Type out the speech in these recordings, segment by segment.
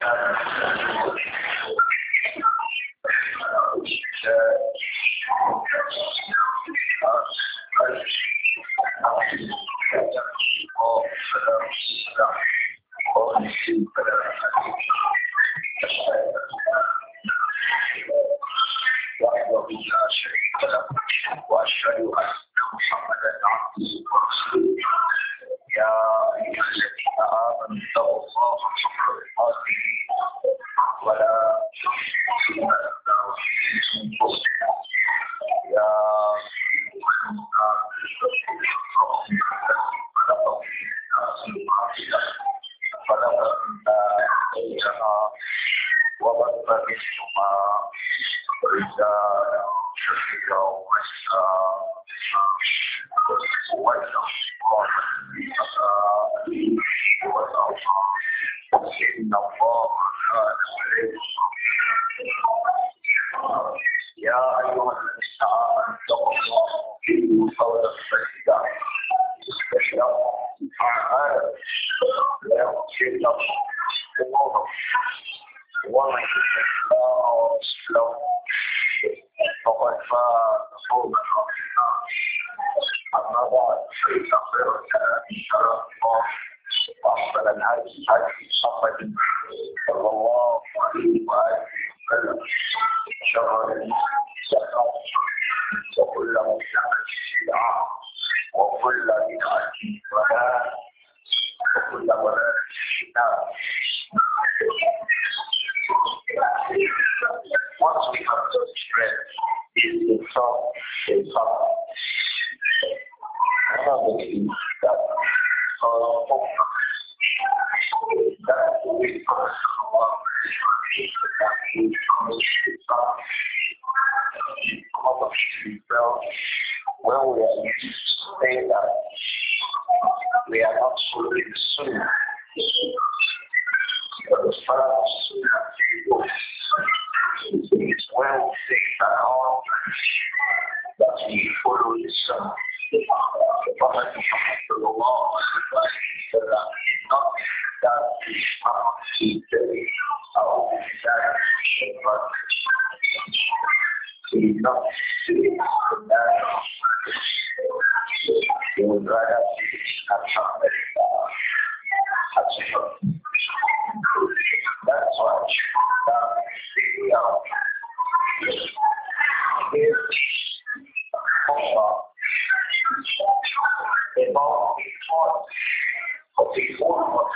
وأشهد أن محمدا عبده ورسوله يا أيها الذين آمنوا اتقوا الله حق تقاته ولا تموتن إلا وأنتم مسلمون يا أيها الناس اتقوا ربكم الذي خلق منها زوجها وبث منهما رجالا كثيرا ونساء واتقوا الله الذي تساءلون به والأرحام إن الله كان عليكم رقيبا يا أيها الذين آمنوا اتقوا الله وقولوا قولا سديدا يصلح لكم أعمالكم ويغفر لكم ذنوبكم ومن يطع الله ورسوله فقد فاز فوزا عظيما أما بعد فإن خير الكلام كلام الله وأحسن الهدي هدي محمد صلى الله عليه وآله وسلم شر الأمور محدثاتها وكل محدثة بدعة وكل بدعة ضلالة وكل ضلالة في النار. Once we have to spread is the top, one of the things that that's the way for us to come up when we are used to saying that we are not following the sunnah. But as far as sunnah is when we say that all that we follow the sunnah. The Prophet Muhammad sallallahu alaihi wasallam said that not that is not the day of that but he is not serious in that he would rather be alhamdulillah. That's why we are here about the thought of the form of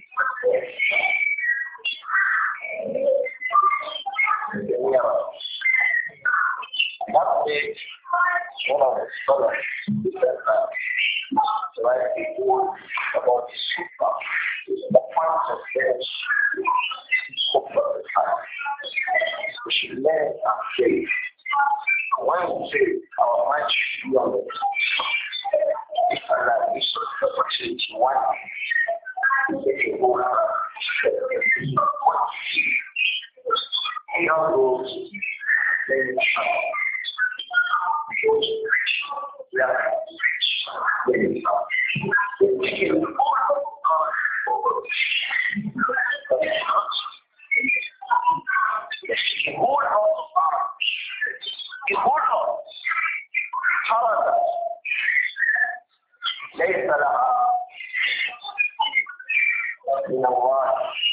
one day, one of the scholars said that like the word about the super, the point of this of the time. We should learn and say, when we say our mind should be on it, if Allah gives us the opportunity, one if you go ليس لها من الله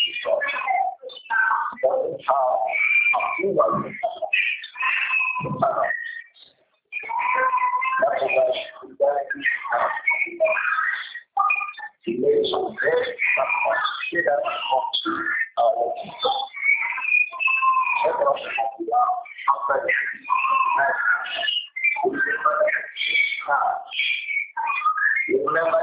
remember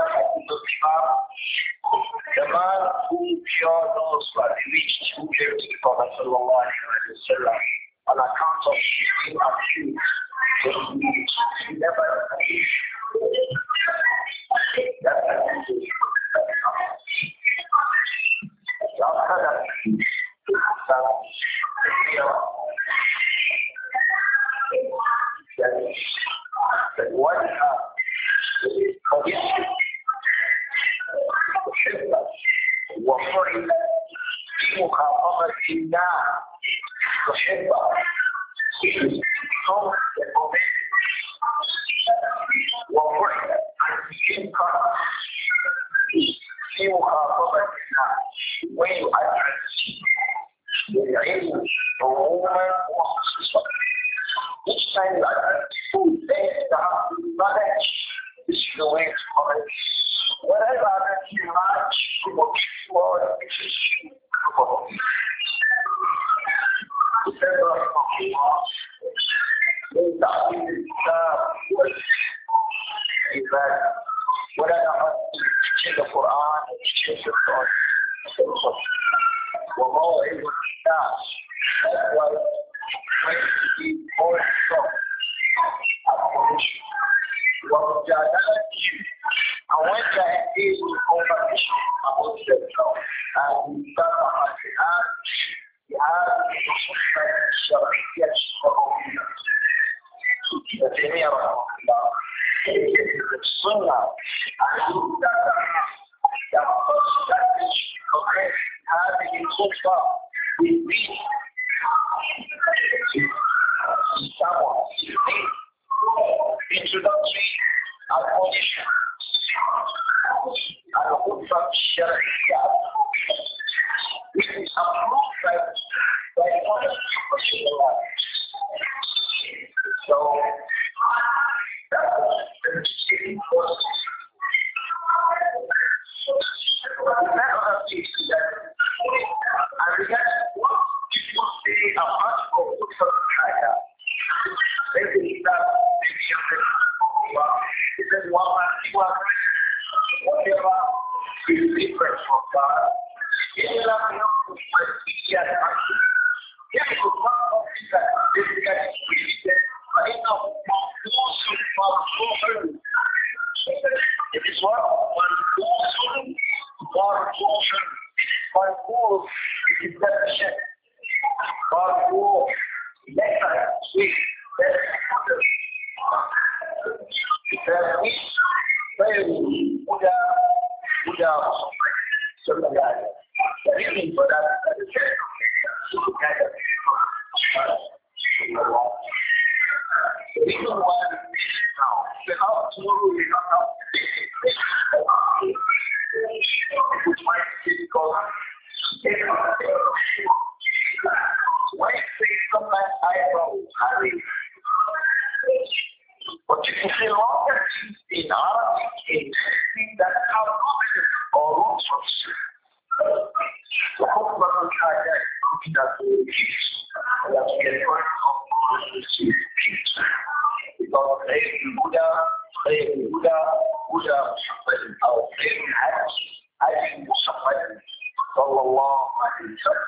the man who cured those who had reached who came to the Prophet sallallahu alaihi wasallam on account of being accused. He never مخاطبة الله تحبه صوت الأمين وفعل الإنكار في مخاطبة الله ويؤثر بالعلم عموما وخصوصا. Each time you are food, then you have to manage this is the way to manage. Whatever you manage, you will be for teaching the Quran and teaching the Quran. وموعظ الناس. That's why when we all stop ومجادلتهم and when they are engaged in conversation about themselves and we start بهذه النصوص الشرعية الشرعية. ابن تيمية رحمه الله السنة هذه الخطبة بالدين introductory admonition الخطبة الشرعية which is approved by one so it is what one marfu'un it is definition marfu' letter sweet the reason for that the reason why now because tomorrow we don't have which might be called why say sometimes eyebrow having but you can see longer things in Arabic in that have or roots of the Khutbah al-Hajjah is that we get part of the because خير الهدى هدى محمد أو خير الهدي هدي محمد صلى الله عليه وسلم.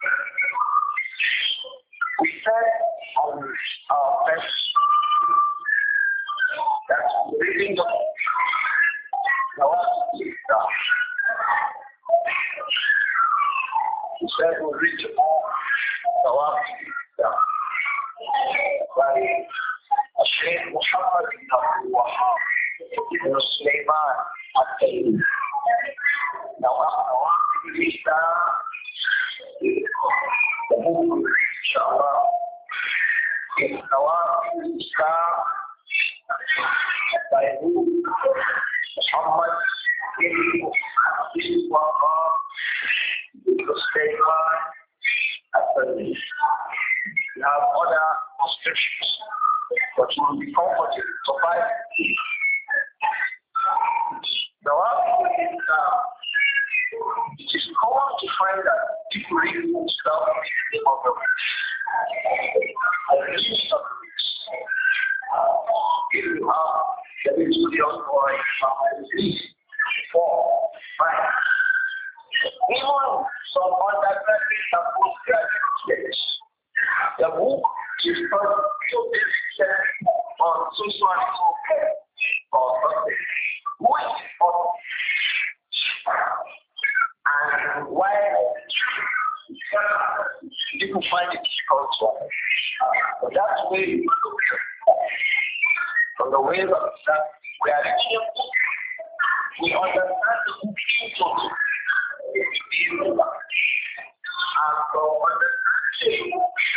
We said on our first that reading the Nawaz we said we'll read all Nawaz by الشيخ محمد بن عبد الوهاب بن سليمان التيمي. نواقض الإسلام وممكن إن شاء الله نواقض الإسلام by محمد بن عبد الوهاب بن سليمان التيمي. We have other prescriptions, but you will be comforted to buy it. Now, it is common to find that people read books without the name of the books. I really some books. If you have the studios or at least 4, 5. Even some undergraduate and postgraduate students. The book is first so basic on social or something. Who is important? And why people find it difficult to but that's the way you look at it. From the way that we are reading a book, we understand the book into it. so understanding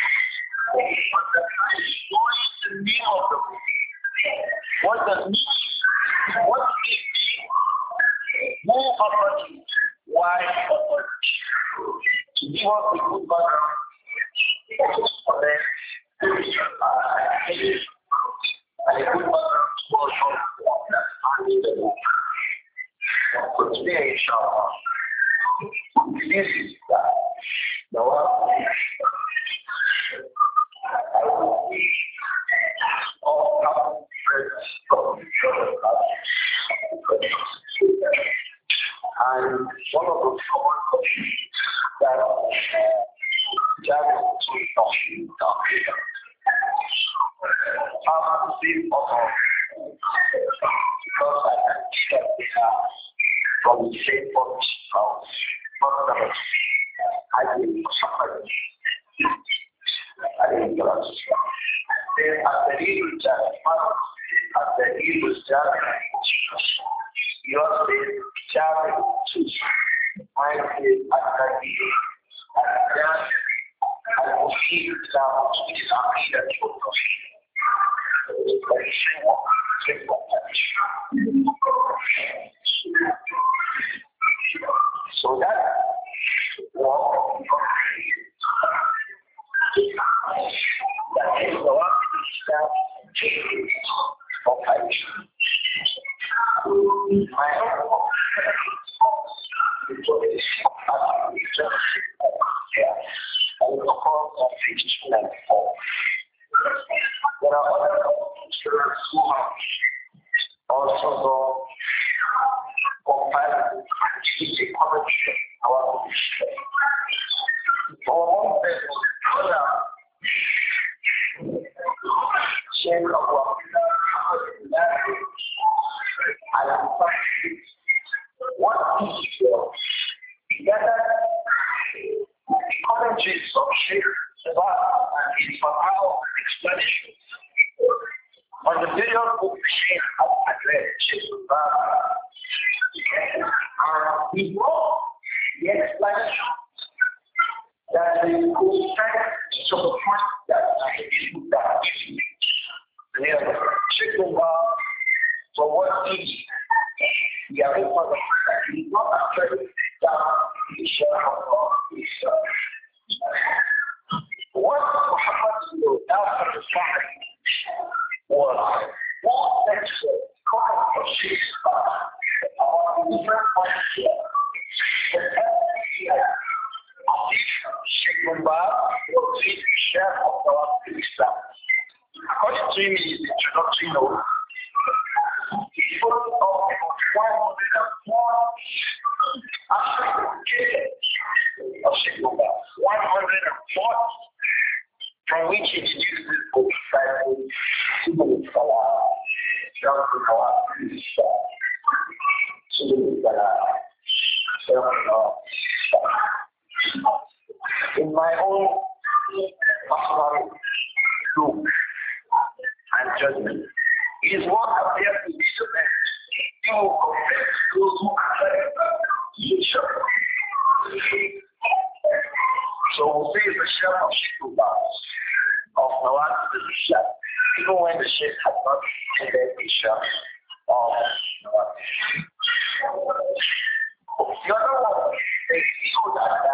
the name of the book. What does it mean? What is the who authority? Why authority? To give us a good background for them, and a good background to understanding the book. So today, inshallah, this is the one I will see all common friends from each other. And one of those common questions that Jared to talking about how to save us because I can see that they are from the same point of I think suffering. I think then at the evil you are saying Jared to I say at the evil I will see Islam which is Aqidah to so that walk that is the one that of my own there are other students who have also compiled activity commentary our position. For one person, shame of what I am practicing. What is your together the commentaries of Sheikh Sabah and his Fatah explanation on the various books Sheikh has addressed, Sheikh Sabah, he brought the explanation that they could strike each of the points that this book that gives you. Sheikh Sabah, for what is the other part of that he is not actually down the share of his what Muhammad after the Sahih was one section called for Sheikh about different points here. The idea of this Sheikh Mubah was his share of Islam. According to him, his introductory note, he spoke of 104 aspects of Sheikh Mubah. 104 from which he deduces this book, in my own personal view and judgment, it is what appears to be the best. You compare to those who are so we'll say the share of Sheikh of Nawaz al-Shah, even when the Sheikh has not intended the share of Nawaz. The other one, they feel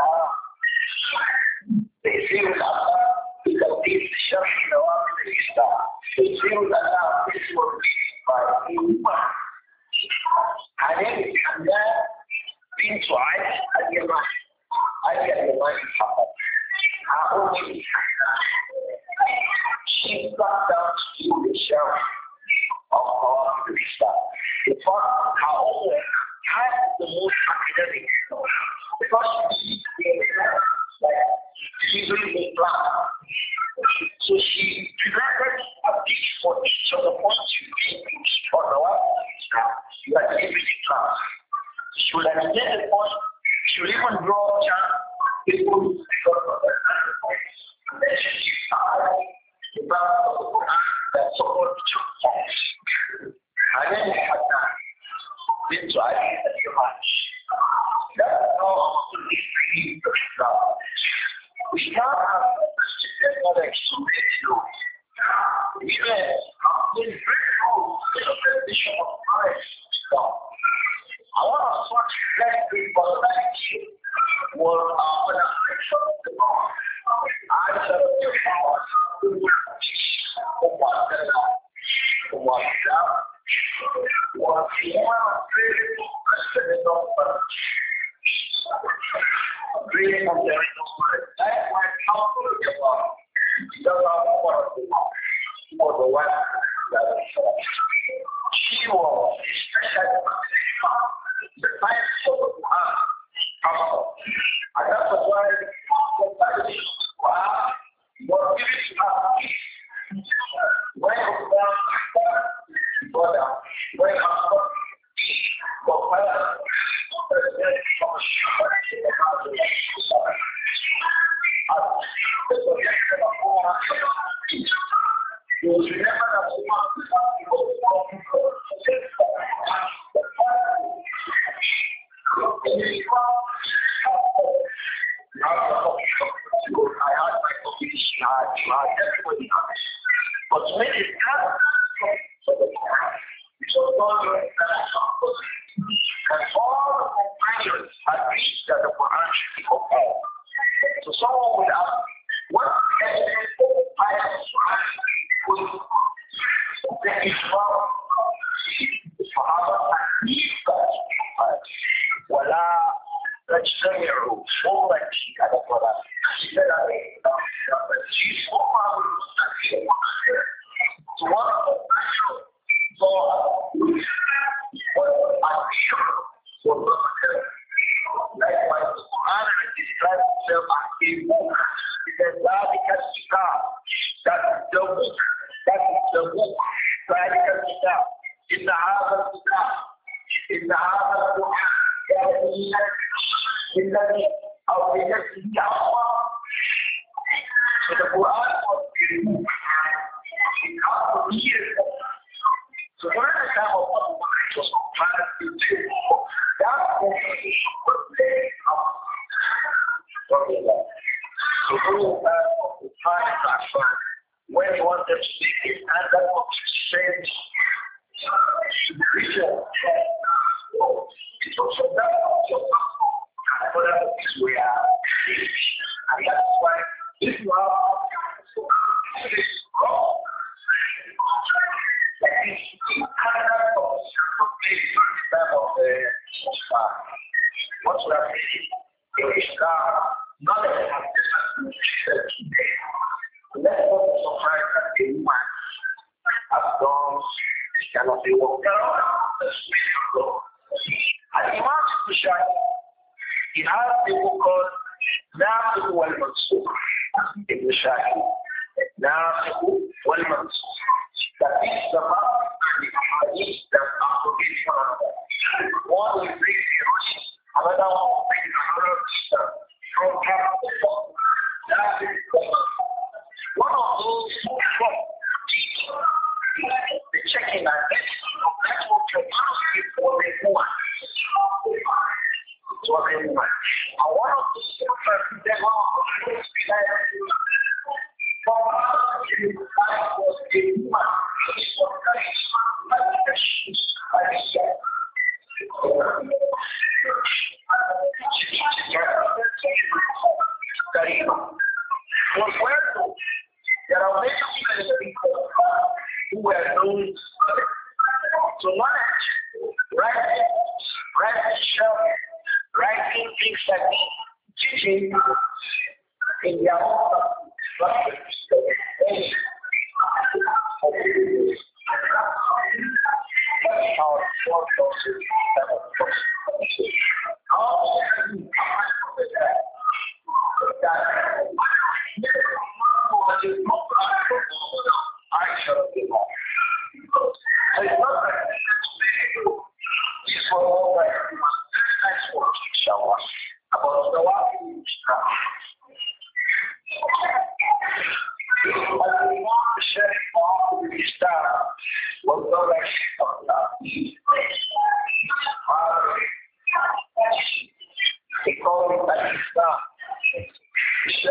that because this share of Nawaz al-Shah, they feel that this was by a woman. And then being twice at the man. I get the money happen. I only she got down to the sheriff of our Krishna. In fact, her own had the most academic because she delivering the plan. So she presented a pitch for each of the points you made on our Krishna. You are delivering the class. She will explain the point. She will even draw a chart. People will because of their points. And then she gives the balance of the Quran that support each of the points. And then we have that. This is why it's a much. That's how to be free of Islam. We can't have restricted knowledge to really know. Even in very rules, the definition of knowledge is done. I want to switch back to personality was when I mentioned the law. I said the power who will teach what the law was done was the one of very president of great from the that's why counsel is about because of what the law for the one that she was especially the science of the Quran. And that's why the Bible was given to us when but when it comes to the Quran, so God and all the companions agreed that the Quran should be compiled. So someone would ask, what evidence for the Quran was the Islam? Sahaba agreed that ولا تجتمعوا أمتي على الضلال. He said that she's so one of the natural likewise, the Quran describes itself as a book. It says, that is the book. That is the book. ذلك الكتاب إن هذا الكتاب إن هذا القرآن الذي أو بنفسه أقوى. So the Quran was removed. So during the time of Abu Bakr, it was compiled into that portion was laid out. So those that of the time that when he wanted to make it, and that was sent to the region. It was from that for that is where and that's why if you have this wrong, what should I say? Knowledge has today. Let's not be surprised that a woman has done this kind of a work. The Spirit of God. And Imam Bushari, he has a book called Nafiq wal Mansukh. Ibn Shahi. Nafiq wal Mansukh. That is the mouth and the hadith that are forbidden from another. One will bring the hadith, another one will bring another teacher from Catholic thought. That is one of those who from the checking and that's what your mouth before they go on. So they want. And one of the children they want to be like for you was a woman. There are many people who were known to knowledge, writing things like teaching in their own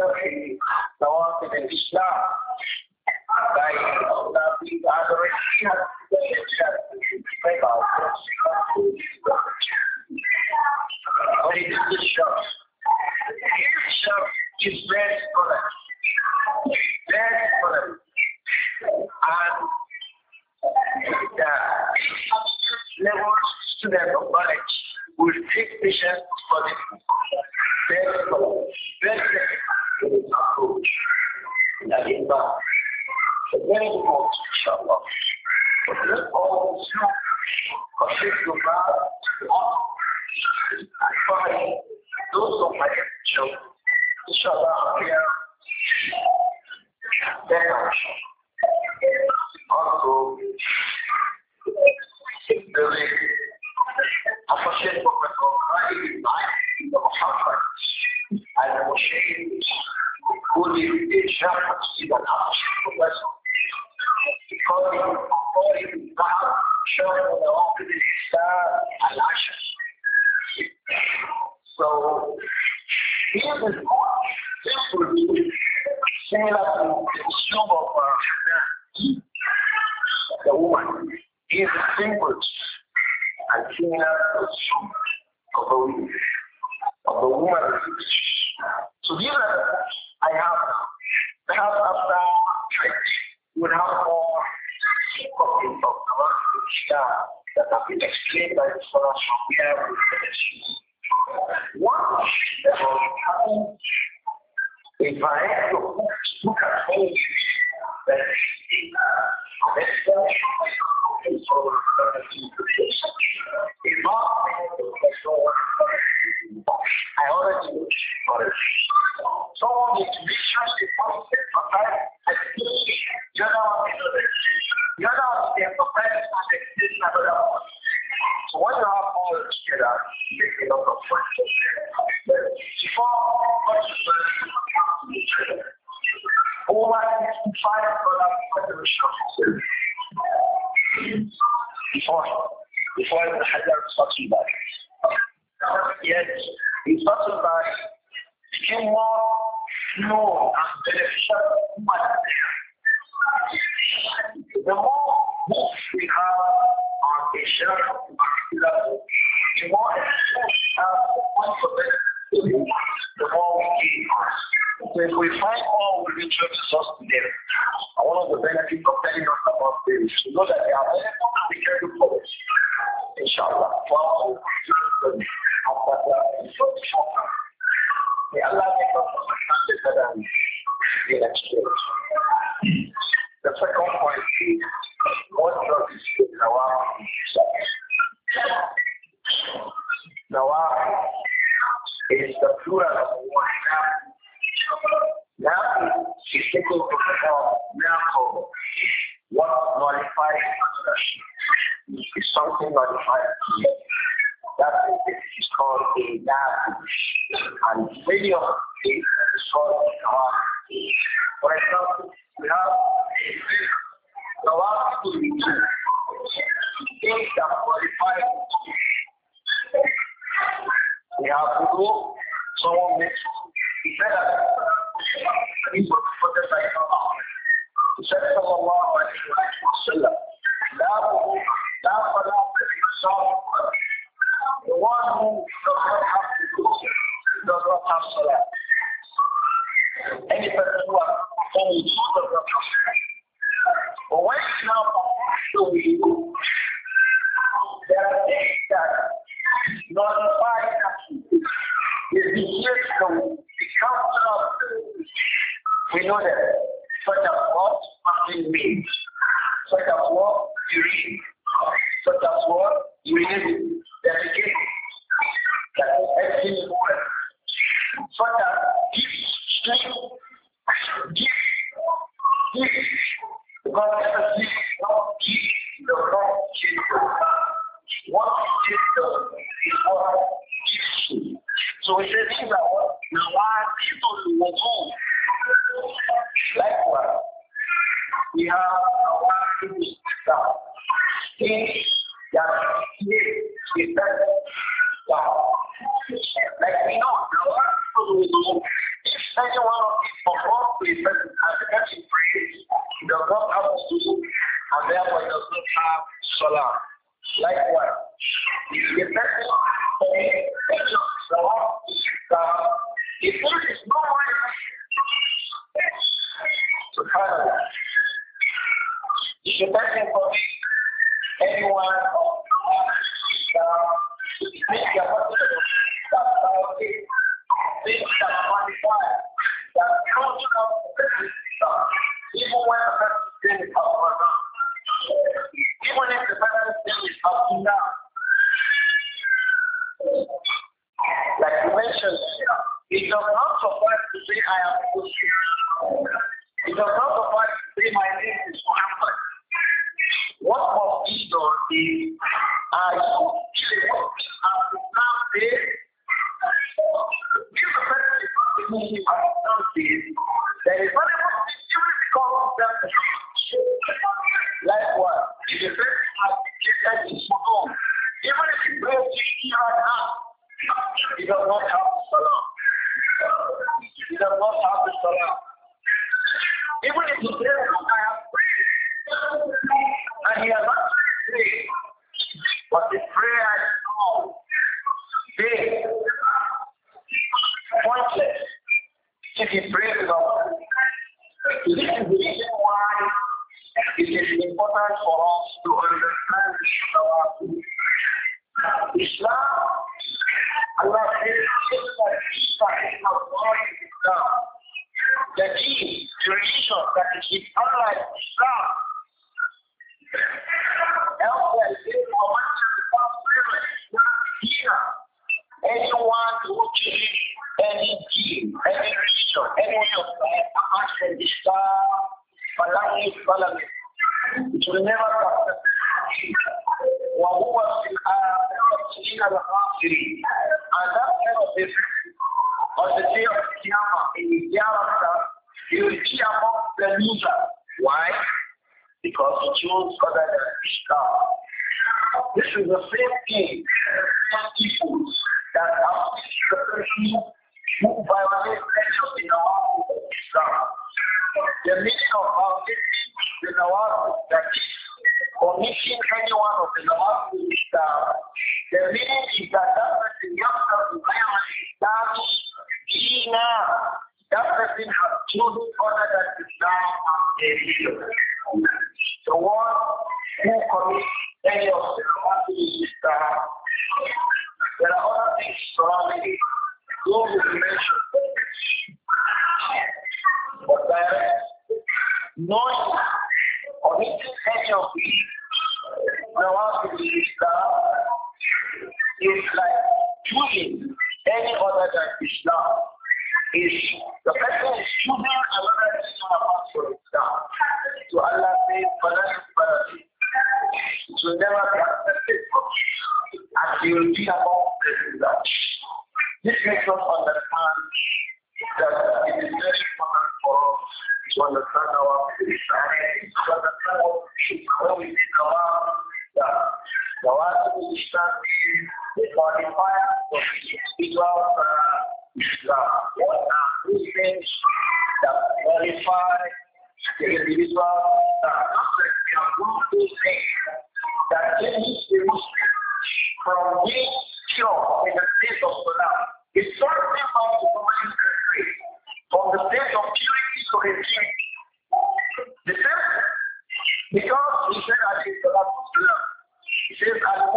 شرح نواقض الإسلام by the adoration but it is the shop. This shop is very correct. Very correct. And the level student of knowledge will take patience for the very correct. Very approach. That is not very important, inshallah. But let all of you commit to God and find those of my children, inshallah, here, then also the way appreciate what we're calling the Muhammad al-Mushayr who is the Shaykh is an professor because according to God Shaykh of the Waqid al-Islam al-Ashar. So this is similar to the issue of the woman. He is a symbol and similar to the issue of the woman. So these are I have now. Perhaps after we would have more copies of our that have been explained by the scholars from where we finish. One that was happening if I had to look at home that I already looked for it. Someone needs to be sure the concept of that as the other one is the other one is the emphasized concept is another one. So when you have all together, you make a lot of fun. Before over 65 products for before the Hajar started by. Yes, he started by became more known and beneficial to human. The more books we have on a shelf of particular book, the more exposed we have the point of it, the more we gain. So if we find all we reach out to us today, and one of the benefits of telling us about this is to know that they are available and we can do for it. Inshallah. For all after that, it's so short. May Allah make us understand better than the experience. The second point is what drug is Nawaf. Nawaf is the plural of one. Now is taken to perform miracle. What nullifies is something nullified. That is called a nafis. And many of it is called Nawaf. For example, we have Nawaf to be things that qualify. We have to go, someone makes he said that he put the side of Allah. He said, sallallahu alayhi wa sallam, la salat, the one who does not have to go does not have salah. Any person who has performed does not have salah. But when you now perform we do, there are things that nullify that. Is the years the council of we know that such as what fasting means, such as what urine, such as what urine defecate, that is everything in the world, such as gift, because everything is not gift, the wrong gift. What gift is what gift. So we say these are what Nawaf people will do. Likewise, we have Nawaf people that things that is that like we know Nawaf people will do If any one of it performs to a person and the person prays, he does not have to do, and therefore he does not have salah. Likewise, if the person commits salah, if there is no one, subhanallah, if the person commits anyone of things that qualify, that don't have even when the person's thing is up or down. Even if the person's thing is up and down. Like you mentioned, it does not suffice to say I am Muslim. It does not suffice to say my name is Muhammad. What must be done is, are you still working as Islam says? If the person is not believing as Islam says, there is not a possibility because of that. Likewise, if the person has declared his Muslim, even if he prays to right now, he does not have the salah. He does not have the salah. Even if he says, I have prayed, and he has not prayed, but the prayer is not big, pointless. If he prays enough, this is the reason why it is important for us to understand Islam. Allah says, the deen, the religion that is unlike Islam. Elsewhere, it says, anyone who chooses any deen, any religion, any way of life, apart from Islam, it will never be وهو في الآخرة من الخاسرين. And that kind of difference on the day of Qiyamah, in the hereafter, you will be among the losers. Why? Because he chose other than Islam. This is the same thing, the same people that have the person who violate any of the laws of Islam. The meaning of violating the laws that is committing any one of the laws of Islam, the meaning is that that person yourself is Islam, that person has chosen other than Islam as a religion. The one who commits any of the laws of Islam, there are other things surrounding it. Those will be mentioned. But knowing or meeting any of these laws of Islam is like choosing any other than Islam. Is the person is choosing another religion apart from Islam. So Allah says, it will never be accepted from you, and you will be among the losers. This makes us understand that it is very important for us to understand our Islam, to understand what we did the one who Islam is the qualifier for individual Islam. What are those things that qualify the individual Islam? Not that we are going to say that changes the Muslim from being pure in the state of Salah. It's something how to command the faith from the state of purity to impurity. The same, because he said, he says,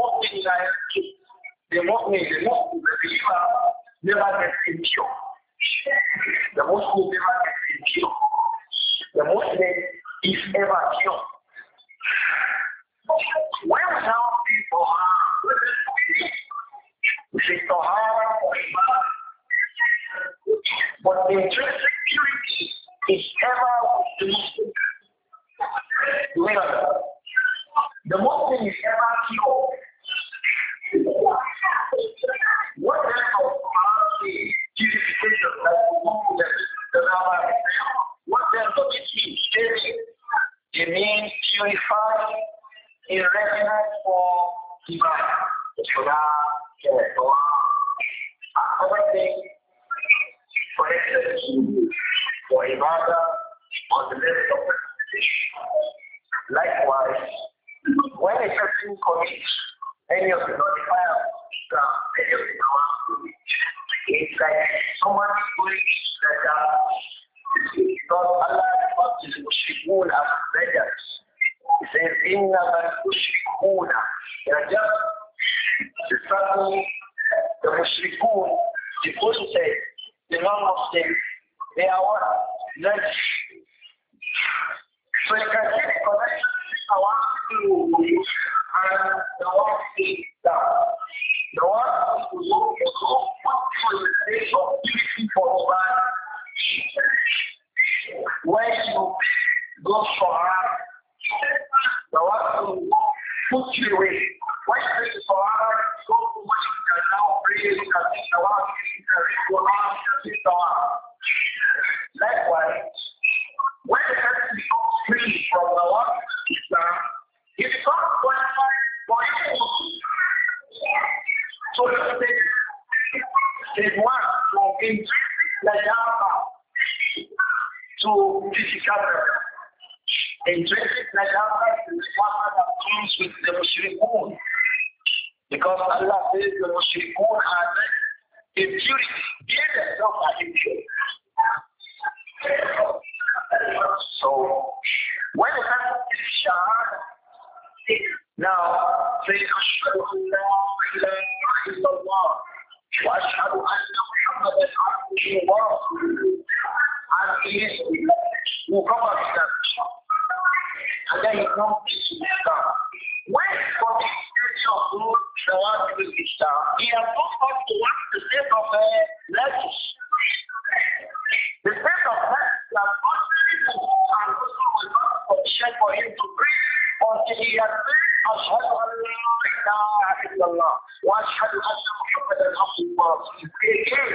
the believer never gets impure. The Muslim never gets impure. The Muslim is ever pure. When we now see Tahara, we say Tahara or Iman, but the intrinsic purity is ever with the Muslim. The Muslim is ever pure. What kind of purification that the Rabbi said? What kind of it mean? It means purify in readiness for Iman. Everything, for instance, ibadah on the level of representation. Likewise, when a person commits any of the notifiers, any of the nawafil, it's like someone is going that because Allah refers to the mushrikun as beggars. He says, إِنَّمَا الْمُشْرِكُونَ. They are just the mushrikun, the Muslims say, the non-Muslims, they are what? Next. So you can see the connection between the one to and the one to down. The one to look at the state of unity for over. When you go for her, the one to put you away. When you go for her, go to what you can now pray, you can see the one you can read for her, you can see the one. Likewise, when the person becomes free from the one Islam, he becomes qualified for him. So stage one, from intrinsic najaba to physical. Intrinsic najaba is one that comes with the mushrikun. Because Allah says the mushrikun are impurity. They themselves are impure. So, when the person is shahada, now say, Ashhadu an la ilaha illallah, wa ashhadu anna Muhammadan abduhu wa rasuluhu. And he is who covers that. And then he comes to Islam. When for the state of good, the one to Islam, he has not come to what the state of lettuce. The state of lettuce has already moved and also was not sufficient for him to breathe until he has said, Ashhadu an la ilaha illallah, wa ashhadu anna Muhammadan abduhu wa rasuluhu. Again.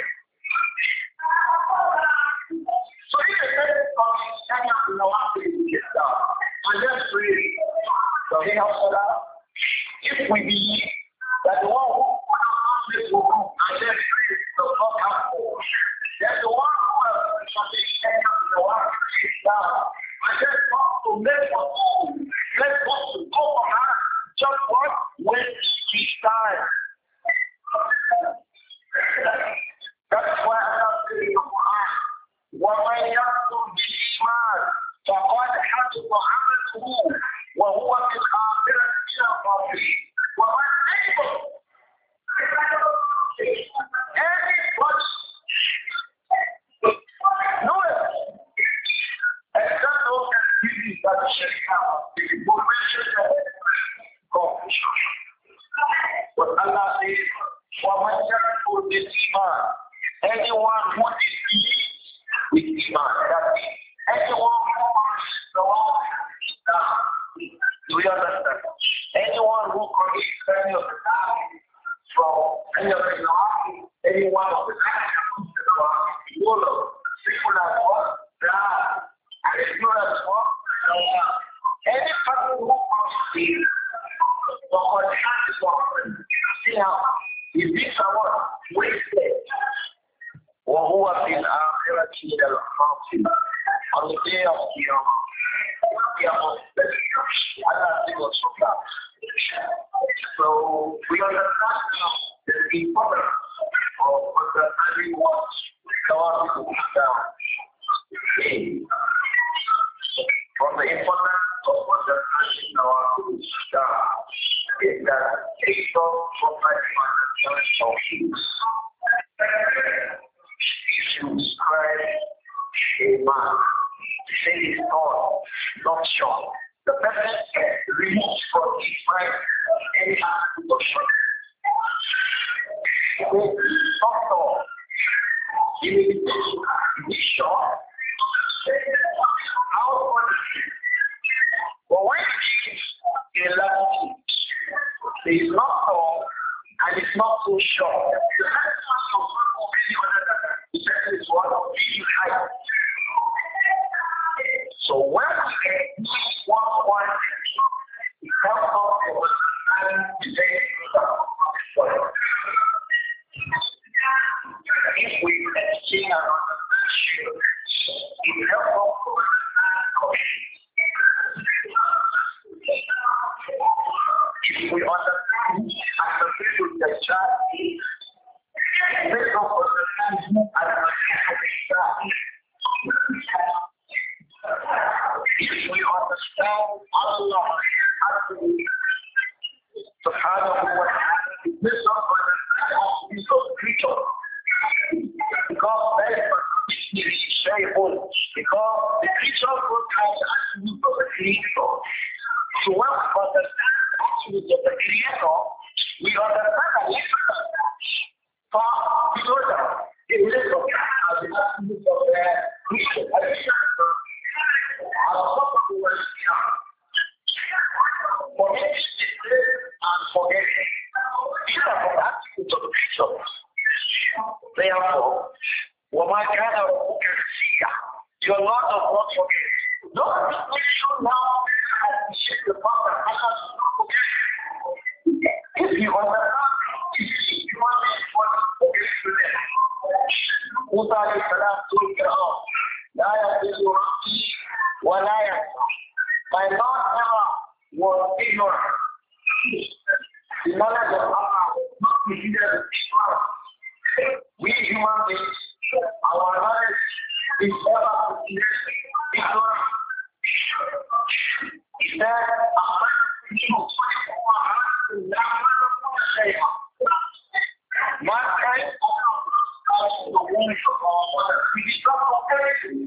So if the person comes, hang out in the one to Islam, and then pray, so he has if we believe that the one who put on this will do and then pray does not have force, then the one who has hang out in the one to Islam, and then comes to make for all, let's go to go for her, just what? When it is time. That's why I'm saying the Quran. وَمَنْ يَكْفُرْ بِالْإِيمَانِ فَقَدْ حَبِطَ عَمَلُهُ وَهُوَ فِي الْآخِرَةِ مِنَ الْخَاسِرِينَ. وَمَنْ يَكْفُرْ anybody no except those activities that the Sharia the information confusion. But Allah says, وَمَنْ يَكْفُرْ بِالْإِيمَانِ, anyone who disbelieves with Iman, that means anyone who wants the law, do you understand? Anyone who commits any of the tasks from any of the law, any one of the tasks that comes to the law, simple as what? God. And simple as what? Any person who comes to you, but what has to happen, see how, is this a what? Wasted. وهو في الآخرة من الخاسرين. On the day of Qiyamah, so we understand now the importance of understanding what God is down. From the importance of understanding our good down is that based on what I understand of things. If you describe a man, say he's tall, not short, the person removes from his mind any attribution. If he's not tall, he may be short, how funny. But when he is in latitude, he is not tall and it's not so short. The next one of one will be the second is one of the height. So when we use one, it helps us to understand the basics of the soil. If we exchange an understanding, it helps understand Allah actually subhanahu wa ta'ala is based on attributes of creatures. Because that is very old. Because the creature will have the attributes of the creator. So when we understand the attributes of the creator, we understand that we for children, it is of the attributes of the creature. Forgetting and forgetting. These are the attributes of the creature. Therefore, وَمَا كَانَ رَبُّكَ نَسِيًّا. Your Lord does not forget. Don't should now appreciate the fact that Allah does not forget. If you understand, you want to forget to them. Musa alayhi salam told Fir'aun, لَا يَضِلُّ رَبِّي وَلَا يَنْسَى. My Lord never was ignorant. The knowledge of Allah was not considered ignorant. We human beings, our knowledge is ever considered ignorant. He said, mankind comes to the womb of our mother. We become comparative.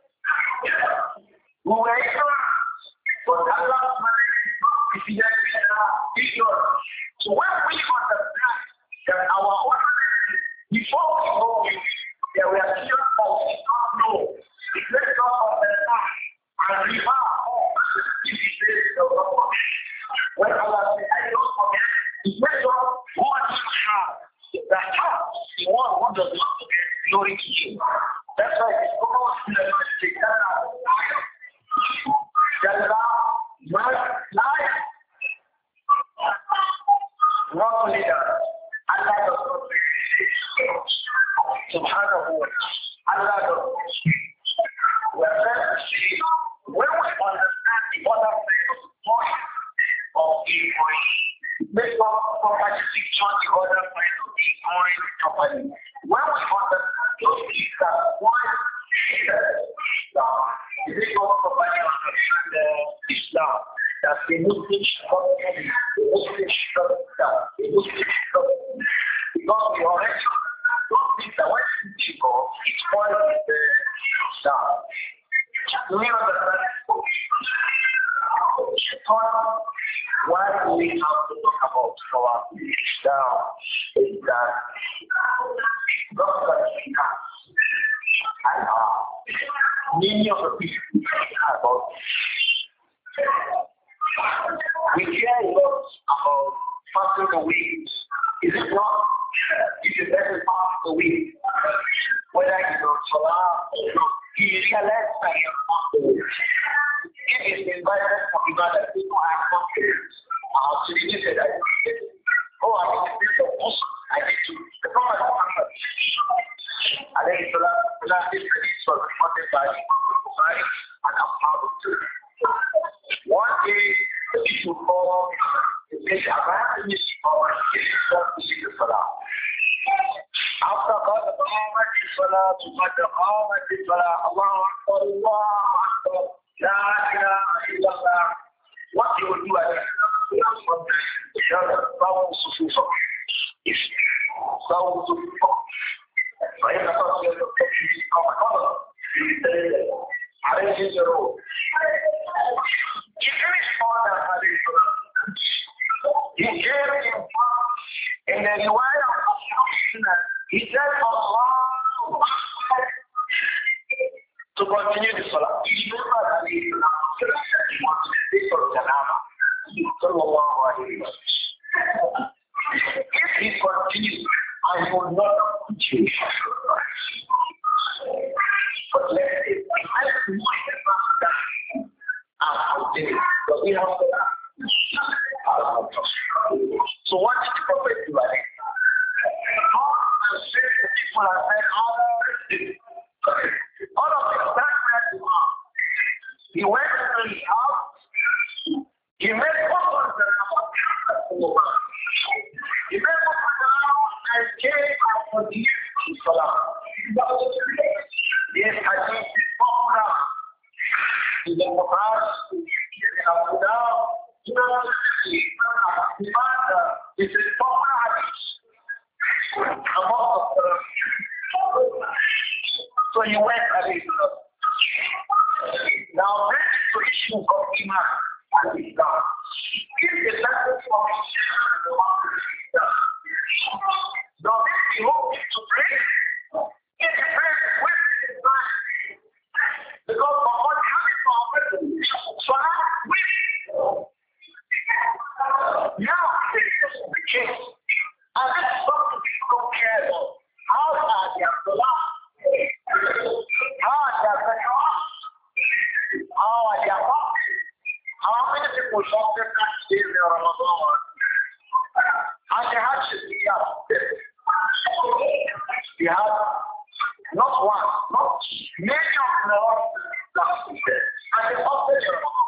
We were ignorant, but Allah's knowledge is not considered ignorant. So when we understand that our own before we know it, there were children that we did not know. It makes us understand and revere all if he says the Lord. When Allah says, I don't forget, it makes us what you have. The heart is the one who does not forget glory to you. That's why it's almost in the mistake. That's how not only that, Allah does not forget. Subhanahu wa ta'ala. Allah does. We are trying to see when we understand the other side of the point of the point, make us properly picture the other side of the point properly. When we understand those things that one Islam, it makes us properly understand Islam. That the Muslims should because we already don't think that when you go, it's part of the Islam. Do you understand? Why do we have to talk about our Islam? Is that and many of the people about we care a lot about fasting the week. Is it not? If you better fast the week, whether you know Salah or not, you realize that you have fasted the week. It is invited for people that people have confidence. So they just said, I need to post. I need to. The Prophet Muhammad, alayhi salam, this hadith was reported by Bukhari and Ashab too. One day, the people called, they said, Abraham is the Salah. After God, the Muhammad is Salah, to Muhammad is Salah, Allah Akbar, Allah Akbar, La ilaha illallah. What you will do at arranging the road. He finished more than he gave him in the riwayah of Muslim. He said Allah to continue the salah. He remembered that he wanted to speak for Janama. Sallallahu alayhi wa sallam. If he continues, I will not continue. But let's say, I have to know I'll do it. But we have to so what did the Prophet do? All of the statements he went to his house, he made proposals he made proposals and came and continued Salah. This hadith is popular in the Quran. It's a popular hadith among the so he went at it. Now, this is the issue of Iman and Islam. If the lesson from Islam, now this is what to pray. If you pray with Islam, because Muhammad has it for so now this is the case. And this is something people don't care about. How are their salah? How are their zakah? How are their fasting? How many people shop their days in Ramadan? And they have we have not one, not many of them and they offer their Ramadan.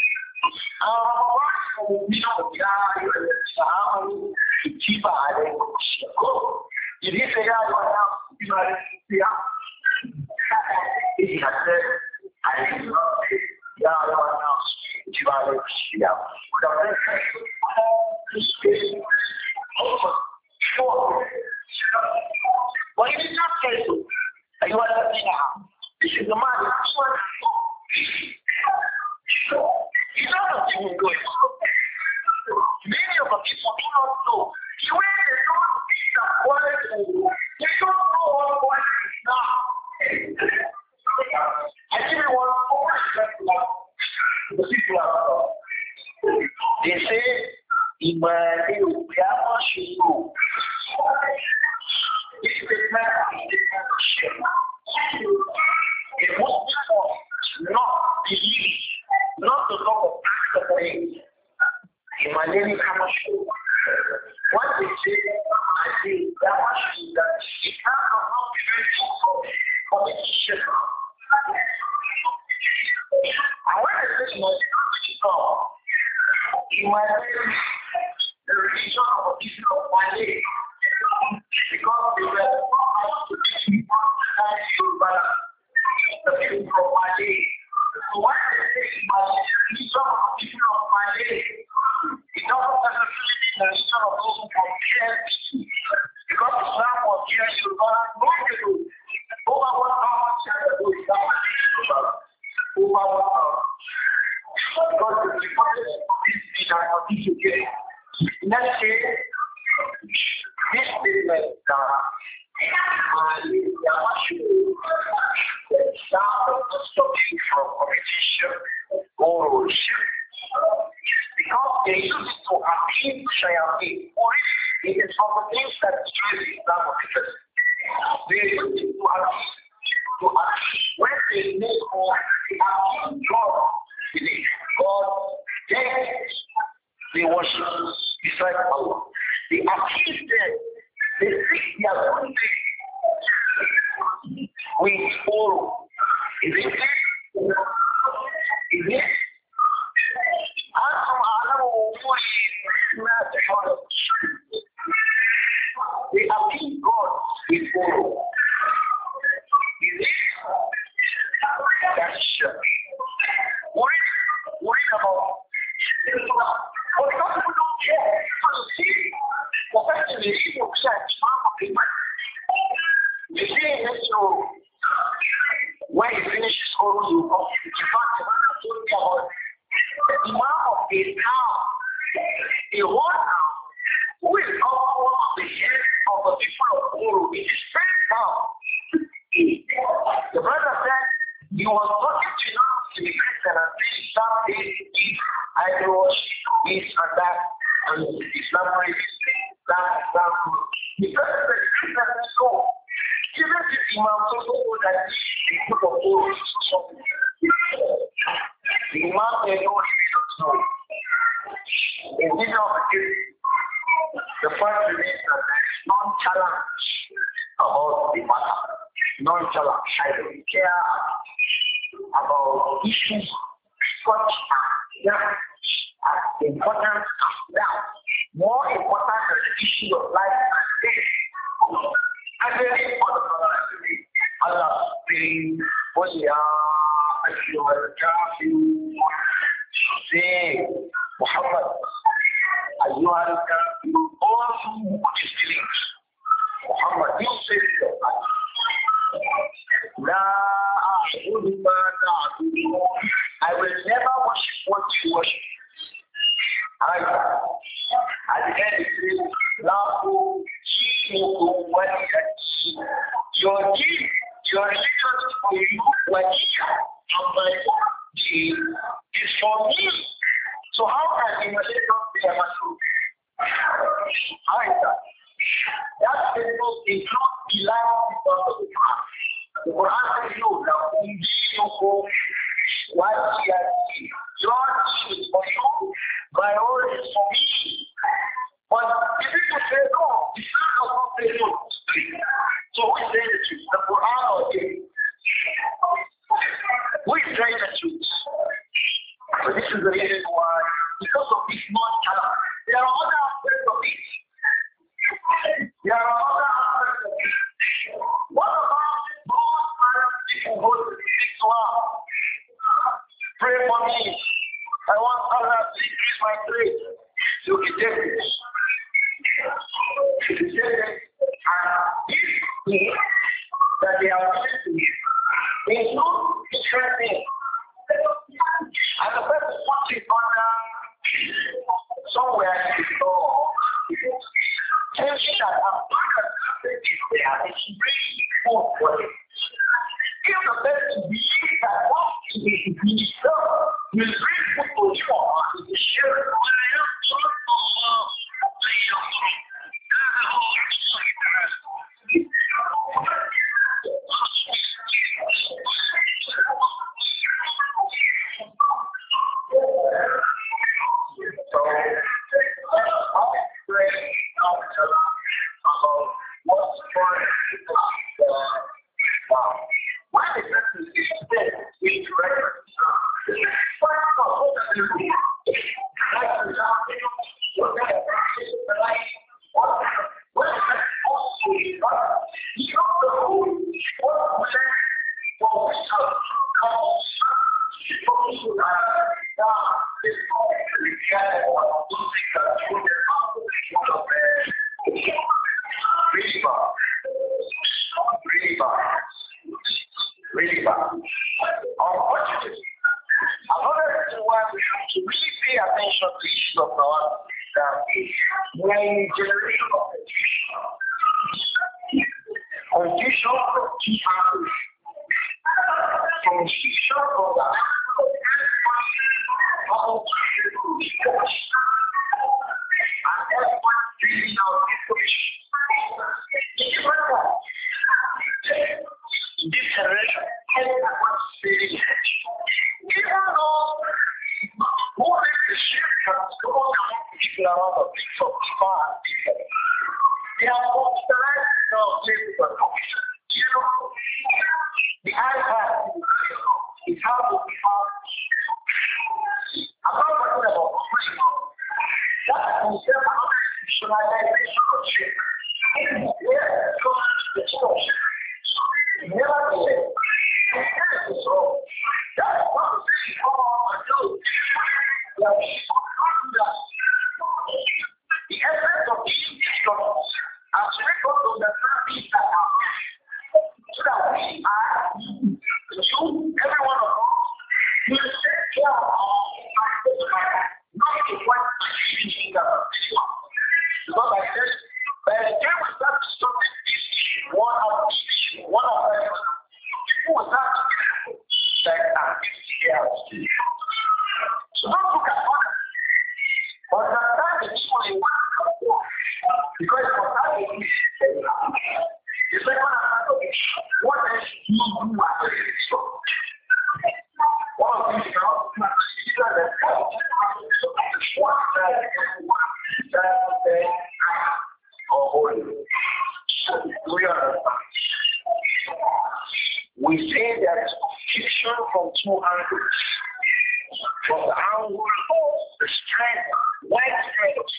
It is a guy who has he has said, I will not say, Yahweh else, Jivale, but it is not so. Are you understanding? This is the man who he's not even going. Many of the people do not know. When they don't see the quality, they don't know what is now. I give you one more example. The people are they say, Imani Uyama Shuru. This is the man it must not believe, not the talk of accident. Imani Kamashu. What they say, I say, that much is that it cannot be very competition. And when I say God, in my name, the religion of the people of my name, because they were to teach me and you, but the people of my name. So when they say my religion of the people of my name, it doesn't necessarily mean the religion of those who compare to, because Islam was here, you got to do over 1,000 years ago, Islam over 1,000. Because the importance of this thing are not easy to get. In that case, this statement that stopping from competition or worship because they use it to appeal to Shayateen. Or it is from the things that destroy Islam of the person. They use it to appeal when they make or they appeal God. God, yes, they worship beside Allah. They appeal them. They seek their own thing. We follow. Is it? Is it? They appeal God. We follow. Is it? That's sure. Worried about. But some people don't care. Professionally, people say, you see, when you finish school, you go. The amount of a town, a whole town, who is also one of the heads of the people of Uru, it is very town. The brother said he was talking to you to the Christian and saying some days is ideology, this and that, and Islam that. The president is so. Even if the Imam so that the group of Uru is something. The Imam may know he doesn't know. In this opportunity, the first remains that there is non-challenge about the matter. Non-challenge. I don't care about issues such as important as that. More important than the issue of life and death. And then Allah saying, وَيَا أَيُّهَا الْكَافِرُونَ Say, Muhammad, you are all who is feelings. Muhammad, you say so. I will never worship what you worship. At the end it says, your deed, your religion for you, and my deed is for me. So how can you say not be a Muslim? How is that? That statement is not the life because of the Quran. The Quran says, no, now indeed you go, why your deed is for you, my own is for me. But if people say no, Islam does not say no. So who is saying the truth? The Quran or they? Who is saying the truth? So this is the reason why, because of this non-calam, there are other aspects of it. There are other aspects of it. What about those parents people who go to Islam? Pray for me. I want Allah to increase my grade. You can take this. You can take it. And this thing that they are saying to you is not different thing. And the person wants it under somewhere in the store. Thinking that I'm not going to this there, it's really good for it. If the person believes that what he is done will bring people to the share of we say there is confusion from two angles. From the angle of the strength, widespread of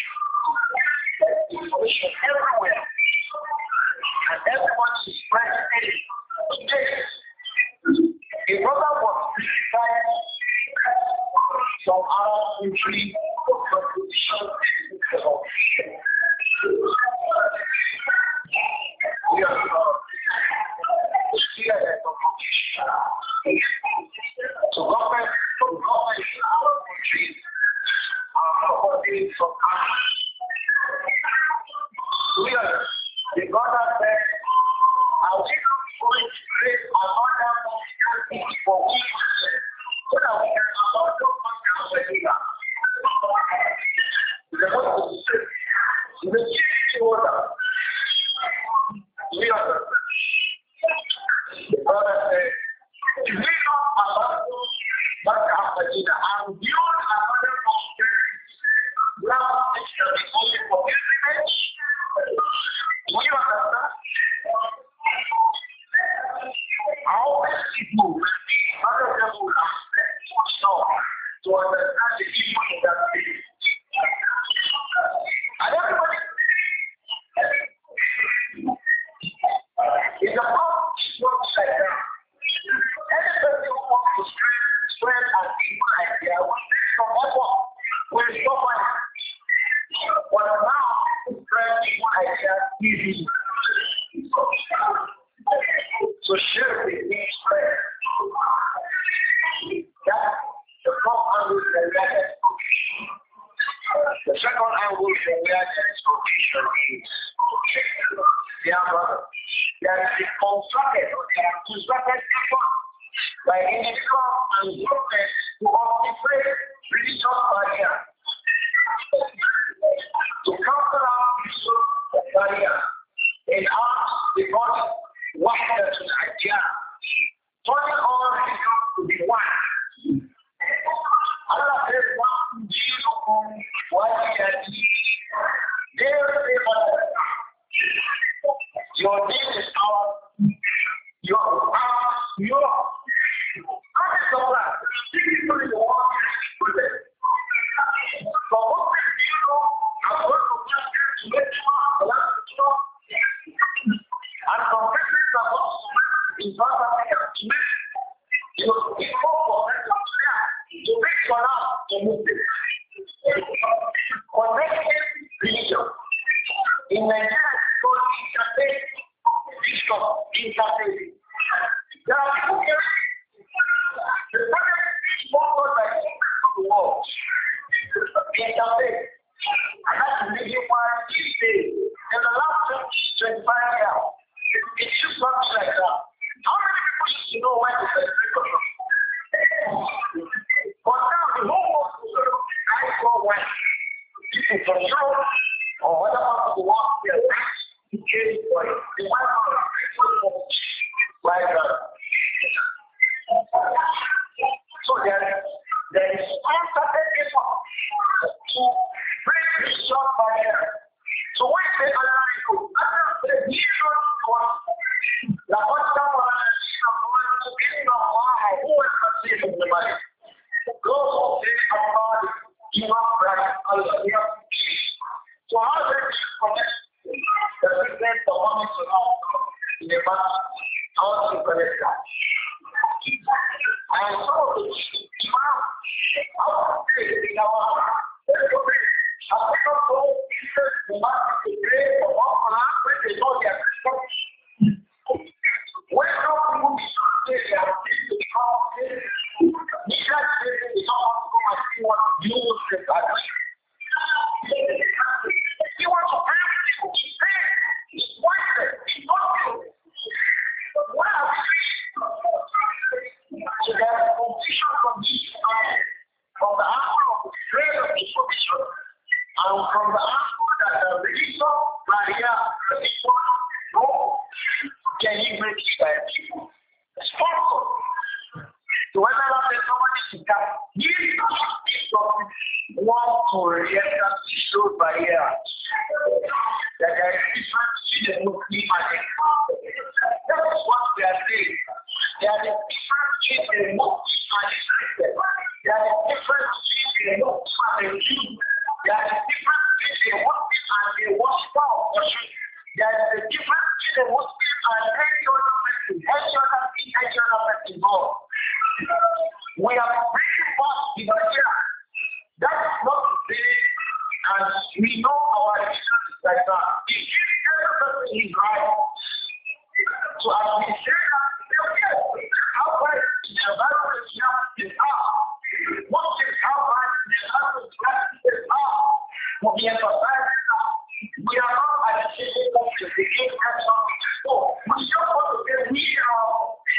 information everywhere. And everyone is practicing this. A brother was criticized some Arab country competition about we are so government in our countries are supporting some Arab. We are the government said, are we not going to create another country for we so that we can afford to conquer Medina? The most of the security order. We are the brother said, if we not abandon Makkah Medina and build another country, now it shall be only for pilgrimage. Do you understand? How many people will be other people aspect to understand the people in that place? And everybody is about works like that. Anybody who wants to spread an evil idea will take some effort, will stop it. But now, spread evil ideas easily. So share with me spread. That's the first angle from where there's confusion. The second angle from where there's confusion is there is a constructed effort by individuals and governments to occupy religious barriers. To counter out this barrier in arms, the body, wahda to the idea, turning all religions to be one. Allah says, one Jesus, one identity. Your name is ours. Your ours, yours. That is the plan. People in the world is to so what you know, I'm going to just to let you know, and some places are also in South Africa to make before for them to make for us to move it. Connected religion. In Nigeria, it's called interfaith. Bishop, interfaith. There are people here. The second is sponsored by the world. Interfaith. And that's the reason why these days, in the last 25 years, it used not like that. How many people used to know when to celebrate Christmas? But now the whole world I saw when people from Europe or other parts of the world they are rich to get for it. They might not have like so there is constant effort to break the short barrier. So when they allow you, after the mission was the first time to get who was conceived in the body. Those who say about human rights, Allah, so how do you connect the business of money to now in the past? How do you connect that? And so the demand, how to say in our every after all pieces, the market to create for one when they know they are when people say they are to become Nisha says they don't want to come and see what you will say that you want to pray with you, pray, it's wanted, it's not you. What are we doing? So there is competition from this from the angle of the prayer of the provision and from the angle that the religion barrier religion no can you make it by people. Sponsor. So whenever somebody is that want to reestablish those barriers. That there is difference between the Muslim and the Christian. That is what we are saying. There is difference between the Muslim and the Christian. There is difference between the Muslim and the Jew. There is difference between the Muslim and the worshiper of worship. There is a difference between the Muslim and any other person, any other person involved. We are bringing back the barrier That's not to say, and we know our religion is like that. If every person is right, so as we say that, how right the Bible is how? What is how right the Bible is how? What we emphasize now, we are not agitated to the game and something. So we just want to say we are.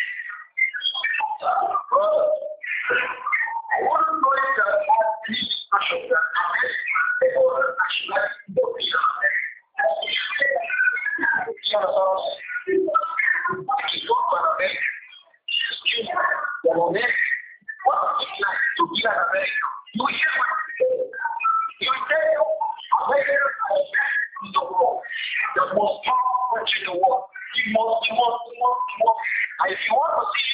I wouldn't know if there are any discussions that are made about the nationality of the and if you want to see,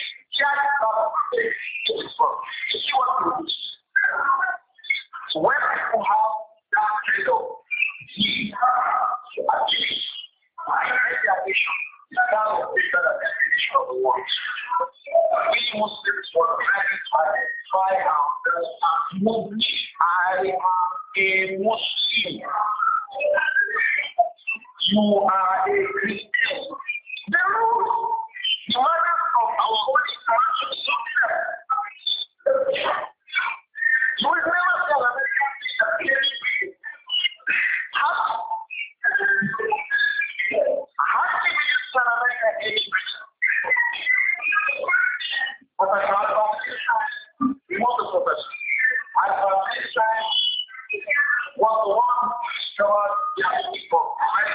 so when people have that kind of need to achieve ideation, it's kind of better than the definition of the world. We Muslims were trying to identify ourselves as Muslims. I am a Muslim. You are a Christian. The rules, the manners of our own interaction is something else. You will never tell American people clearly. How do we use an American English? But I have one of the best. I have this time was the one who discovered the people.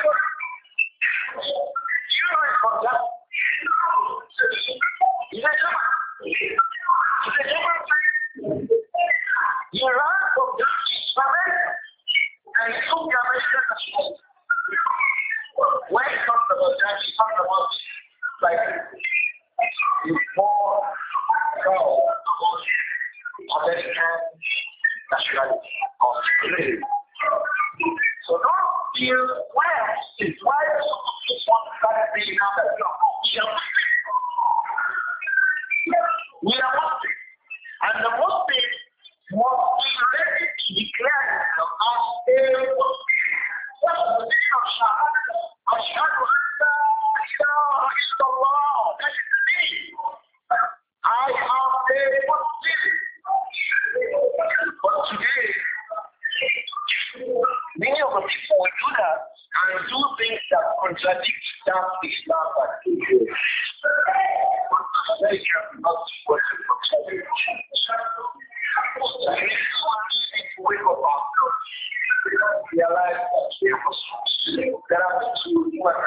You know it from that. You ran from that Israel and took the American nationality. When he talked about that, he talked about like before about American nationality or slavery. So don't feel where is why just want to start saying now that we are Muslim. And the Muslim must be ready to declare themselves as a Muslim. What's the meaning of Shahada? Ashhadu an la ilaha illallah. That is me. I am a Muslim. But today, many of the people will do that and do things that contradict that Islam that they do. Very careful not to work with contradiction. Wake up ourselves. We don't realize that we are Muslims. There are things we will do and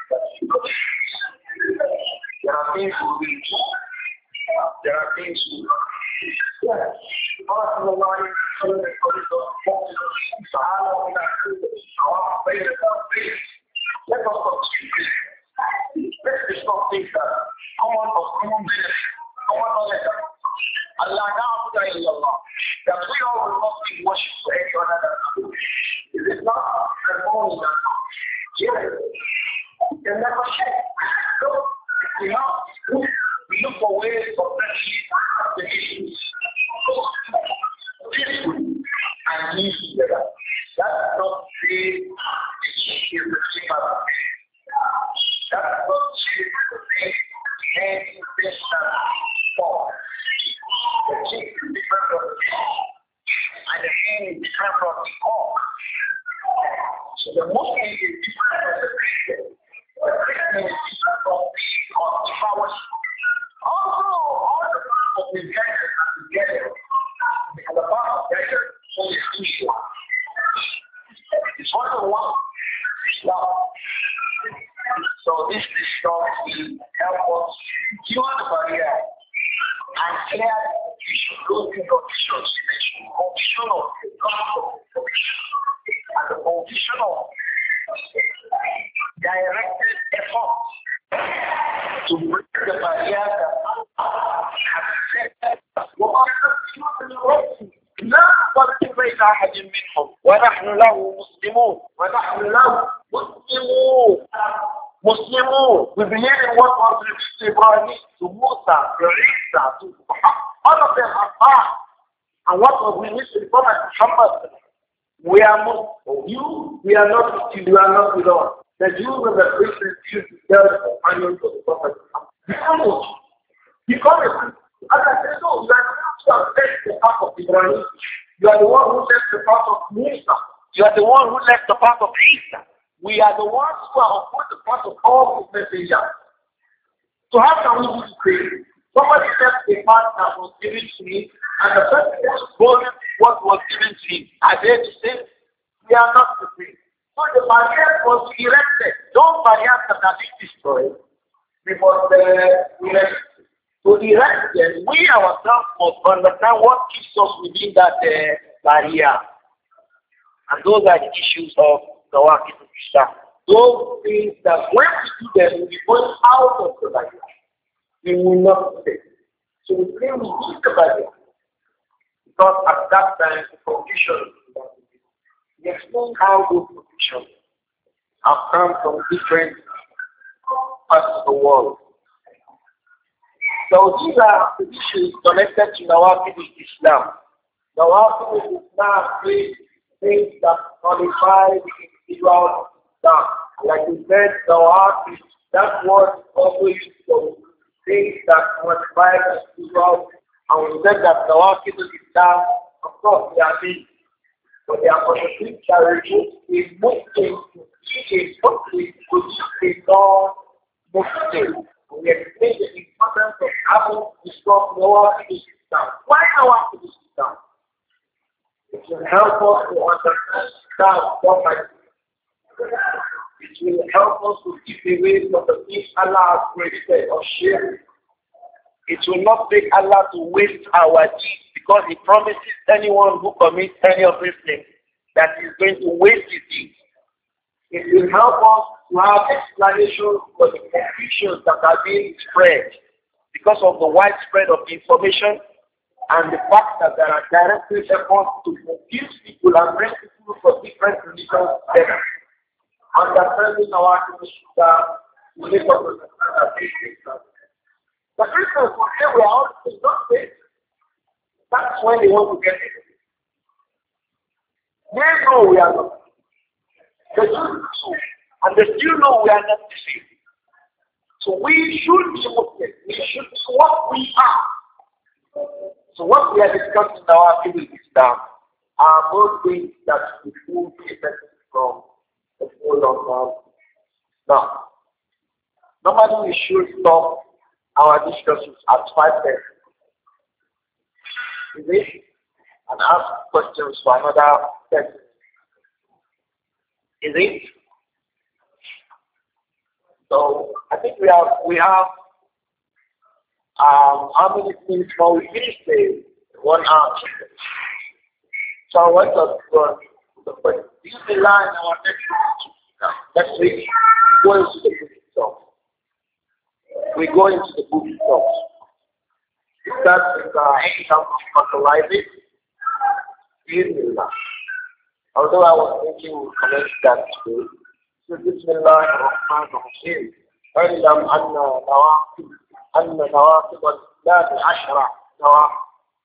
there are things we will do. There are things we will not do. Yes. Let us continue. Let's discuss things that common benefit, common knowledge. Allah Allah. That we all will not be worship for any other than Allah. Is it not? And only that. Yes. And never share. So, we look for ways of the issues. Peaceful and live together. That's not the issue of the people. That's not the any intention for. The chief is different from the king, and the king is different from the cock. So the Muslim is different from the Christian. The Christian is different from the powers. Also, all the parts of the gadget are together. And the part of gadget only two. It's one on one. So this discussion will help us cure the barrier and clear the confusion, those conditions you mentioned, confusion of and the confusion of directed effort to break the barrier that has set لا نفرق بين أحد منهم ونحن له مسلمون Muslimun. We believe in what was revealed to Ibrahim, to Musa, to Isa, to Muhammad. All of them are part. And what was we with the Prophet Muhammad? We are not you, we are not with you are not with us. The Jews and the Christians used to tell the companions of the Prophet Muhammad, become a Christian. As I said, no, you are not to have left the path of Ibrahim. You are the one who left the path of Musa. You are the one who left the path of Isa. We are the ones who are upon the path of all the messengers. So how can we do the same? Somebody left a path that was given to me, and the person was following what was given to him. Are they the same? We are not the same. So the barrier was erected. Those barriers that are being destroyed, we must erect. To erect them, we ourselves must understand what keeps us within that barrier. And those are the issues of the work in Islam. Those things that when we do them, we will be going out of the barrier. We will not stay. So we pray we use the barrier. Because at that time, the conditions, we explain how those conditions have come from different parts of the world. So these are the issues connected to Nawaqid Islam. Nawaqid Islam is things that qualify the individual of Islam. Like we said, Nawaqid, that word also used for things that qualify the individual. And we said that Nawaqid Islam, of course, they are things, but they are for the things that remove a Muslim to be a Muslim to be a non-Muslim. We explain the importance of having to stop Nawaqid Islam. Why Nawaqid Islam? It will help us to understand Islam properly. It will help us to keep away from the things Allah has created or shared. It will not make Allah to waste our deeds because He promises anyone who commits any of these things that He is going to waste his deeds. It will help us to have explanation for the confusions that are being spread because of the widespread of information and the fact that there are direct efforts to confuse people and bring people from different religions together. Understanding our Christians will make us understand that these things are. The Christians will say we are all not faith. That's when they want to get it. They know we are not. They do know, and they still know we are not deceived. So we should be Muslims. We should be what we are. So what we are discussing in our people Islam are those things that we will be benefit from the whole of our. Now, normally we should stop our discussions at 5:30. Is it? And ask questions for another 10 minutes. Is it? So I think we have how many things more we finish the 1 hour. So I want us to go to the question. This is the line our next week. Go into the book itself. We go into the book itself. That is example of fertilizing. Although I was thinking we commence that today. So Bismillah ar-Rahman ar-Rahim. اعلم أن نواقض الإسلام 10 نواقض.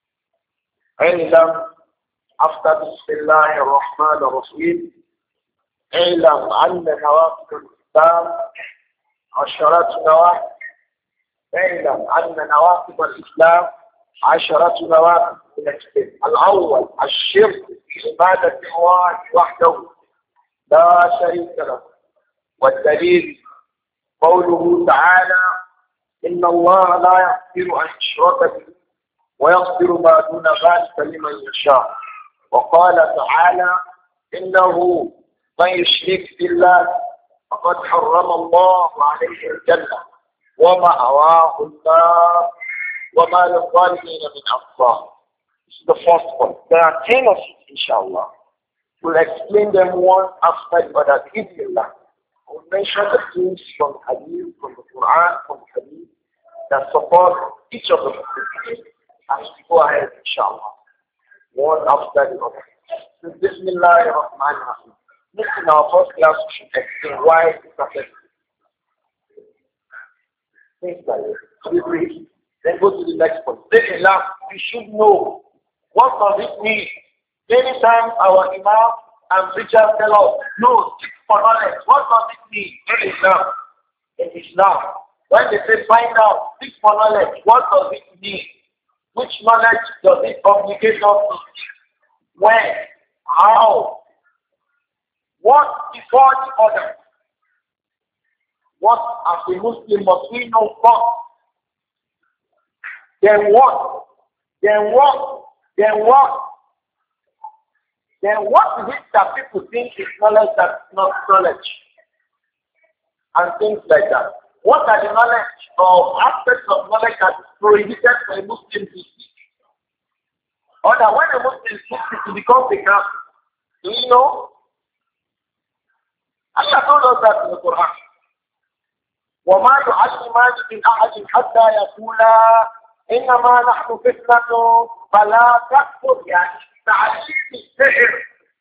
اعلم after Bismillah ar-Rahman ar-Rahim. اعلم أن نواقض الإسلام 10 نواقض. اعلم أن نواقض الإسلام 10 نواقض. الأول الشرك في عبادة الله وحده لا شريك له. والدليل قوله تعالى إن الله لا يغفر أن يشرك به ويغفر ما دون ذلك لمن يشاء. وقال تعالى إنه من يشرك بالله فقد حرم الله عليه الجنة ومأواه النار وما للظالمين من أنصار. This is the first one. There are 10 of it, inshallah. We'll explain them one after the other. We'll mention the things from Hadith, from the Quran, from Hadith that support each of the things as we go ahead, inshallah. One after the other. So, Bismillah ar-Rahman ar-Rahim. Next in our first class, we should explain why it's affected. Things like this. So we brief. Then go to the next point. Bismillah, we should know What does it mean? Many times our imam and preachers tell us, no, seek for knowledge. What does it mean in Islam? In Islam, when they say find out, seek for knowledge, what does it mean? Which knowledge does it obligate us to seek? When? How? What before the other? What as a Muslim must we know first? Then what? Then what? Then what? Then what is it that people think is knowledge that's not knowledge? And things like that. What are the knowledge or aspects of knowledge that is prohibited for a Muslim to seek? Or that when a Muslim seeks it, it becomes a kafir. Do you know? Allah told us that in the Quran. وَمَا يُعَلِّمَانِ مِنْ أَحَدٍ حَتَّى يَقُولَا إِنَّمَا نَحْنُ فِتْنَةٌ فَلَا تَكْفُرْ يعني تعليم السحر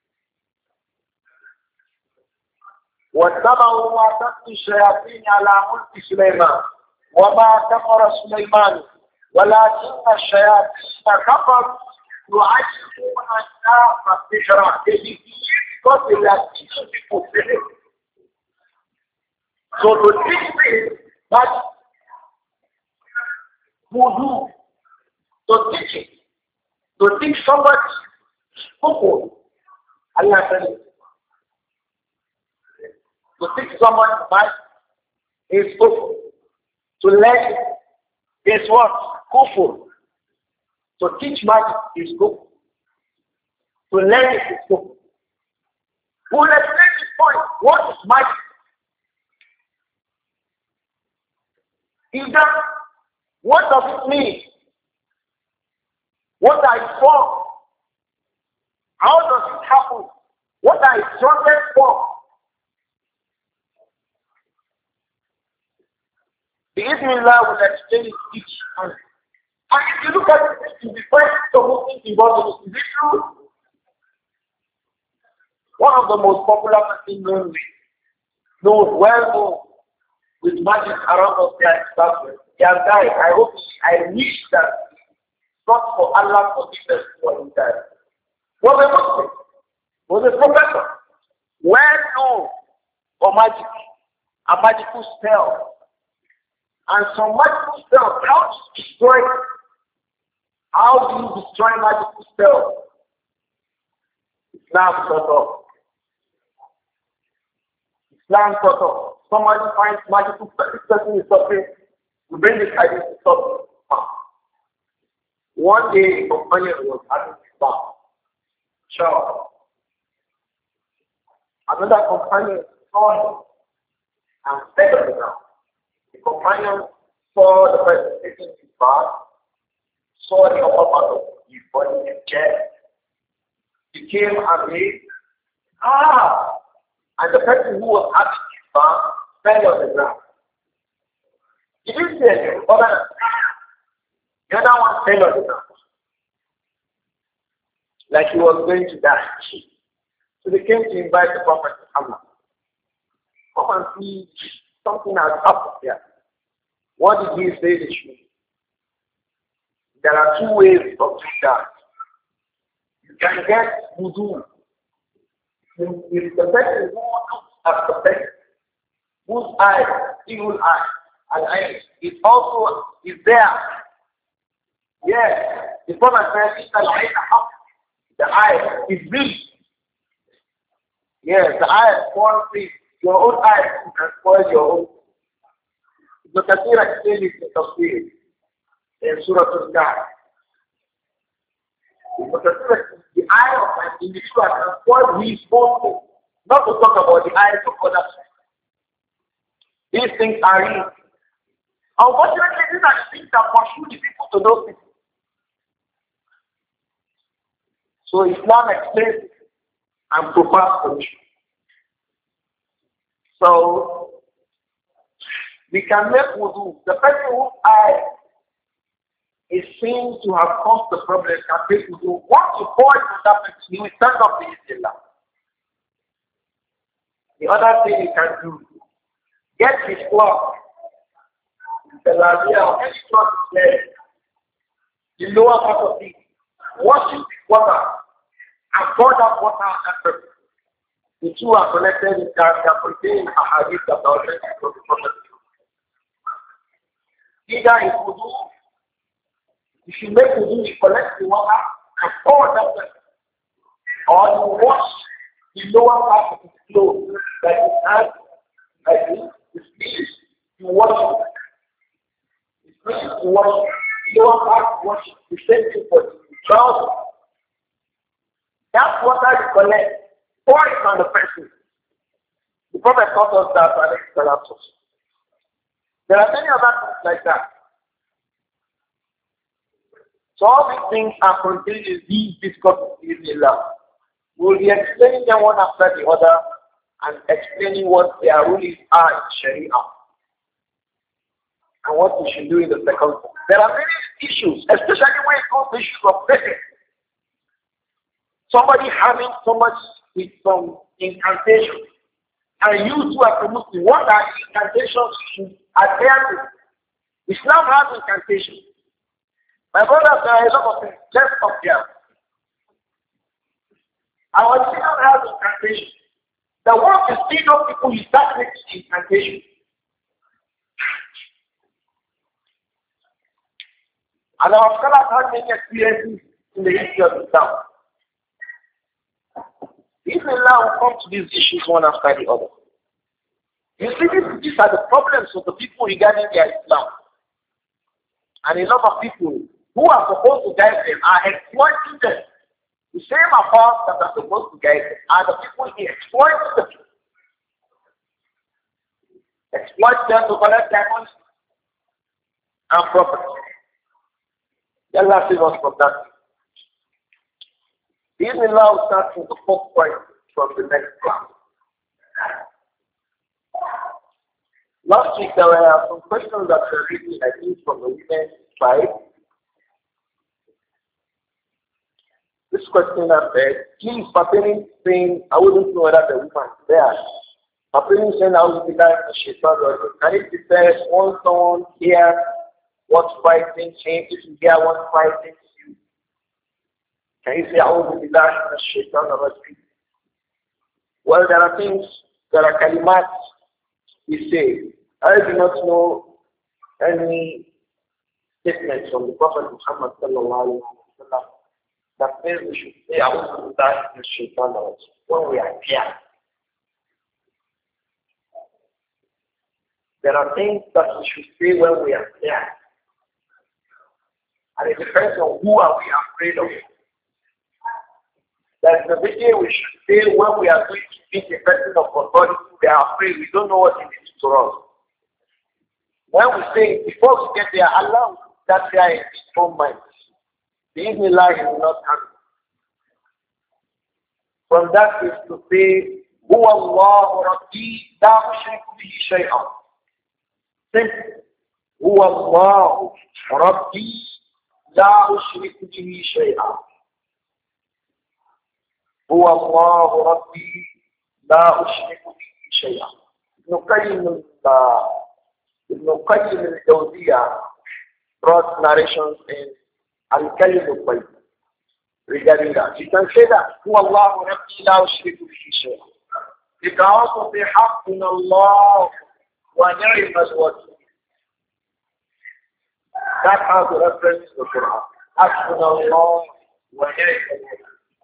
واتبعوا ما تتلو الشياطين على ملك سليمان وما كفر سليمان ولكن الشياطين كفروا يعلمون الناس السحر. Because they are teaching people sihr. So to teach me that voodoo, to teach it, to teach somebody people, Allah says, to teach someone magic is kufr. To learn is what? Kufr. To teach magic is kufr. To learn it is kufr. Who will explain this point? What is magic? Either, what does it mean? What are its forms? How does it happen? What are its strongest forms? The Israelite will explain it each and if you look at it, you will find something involved in it. Is it true? One of the most popular persons well known with magic around us there is he has died. I wish that not for Allah forgiveness for him died. Was a Muslim, was a professor, well known for magic, a magical spell. And some magical spells, how to destroy it? How do you destroy magical spells? Islam sort of. Islam sort of. Somebody finds magical spell, this person is suffering, we bring this idea to stop. One day, a companion was having a bath. Sure. Another companion saw him and fell on the ground. The companion saw the person taking his bath, saw the upper part of his body and chest. He came and he, and the person who was having his bath fell on the ground. He didn't say anything, but the other one fell on the ground. Like he was going to die. So they came to invite the Prophet Muhammad. Come and see something has happened here. What did he say to you? There are two ways of doing that. You can get wudu. If the person who looks at the person, whose eye, evil eye, and eye, it also is there. Yes. The Prophet says, the eye is big. Yes, the eye is one thing. Your own eye can spoil your own. The Kathir explained it in Tafsir in Surah Al-Kahf. The eye of an individual can spoil his own thing. Not to talk about the eyes of others. These things are real. Unfortunately, these are the things that pursue the people to those people. So Islam explains it and provides solution. So we can make wudu. The person whose eye is seen to have caused the problem can take wudu. Once you pour it to that person, he will stand up to Islam. The other thing he can do, get his cloth. The lavia or any cloth is there. The lower part of it. Wash it with water and pour that water on that person. The two are connected in that they contain a hadith that already from the Prophet. Either in wudu, if you make wudu, you collect the water and pour that person. Or you wash the lower part of the clothes that you have, like this, the sleeves, you wash it. The sleeves, you wash it. The lower part, wash it. The same thing for the trousers. That water you collect, pour it on the person. The Prophet taught us that there are many other things like that. So all these things are contained in these discourses in Allah. We'll be explaining them one after the other and explaining what their rulings are in Sharia and what we should do in the second one. There are many issues, especially when it comes to issues of faith. Somebody having so much with some incantation, and you too are promoting what are incantations should adhere to. Islam has incantation. My brothers, there are a lot of things. Let's stop here. Our Islam has incantation. The work is still of people you start making incantation. And our scholars have many experiences in the history of Islam. If Allah will come to these issues one after the other. You see, these are the problems of the people regarding their Islam. And a lot of people who are supposed to guide them are exploiting them. The same affairs that are supposed to guide them are the people who exploit them. Exploit them to collect their money and property. Allah save us from that. Even now, we'll start from the fourth point from the next class. Last week, there were some questions that were written, I think, from the women's side. This question I said, please, pertaining saying, I wouldn't know whether the woman is there. Pertaining saying, I would be like a shaitan, can it be said, once someone hears what's fighting him, if you hear what's fighting you, can you say, I would be like a shaitan or a speak? Well, there are things, there are kalimat we say. I do not know any statement from the Prophet Muhammad sallallahu alaihi wasallam that says we should say, I would be like a shaitan or a speak when we are here. There are things that we should say when we are here. And it depends on who are we afraid of. There is a video we should say when we are going to meet a person of authority, we are afraid, we don't know what it is to us. When we say, before we get there, Allah will put that there in his own mind. The evening light will not come. From that is to say, هو الله ربي لا أشرك به شيئا. Simple. هو الله ربي لا أشرك به شيئا. هو الله ربي لا أشرك به شيئا. Ibn Qayyim al-Jawziyah brought narrations in Al-Kalim al-Qayyim regarding that. You can say that, هو الله ربي لا أشرك به شيئا. You can also say, حسبنا الله ونعم الوكيل. That has a reference to the Quran. حسبنا الله ونعم الوكيل.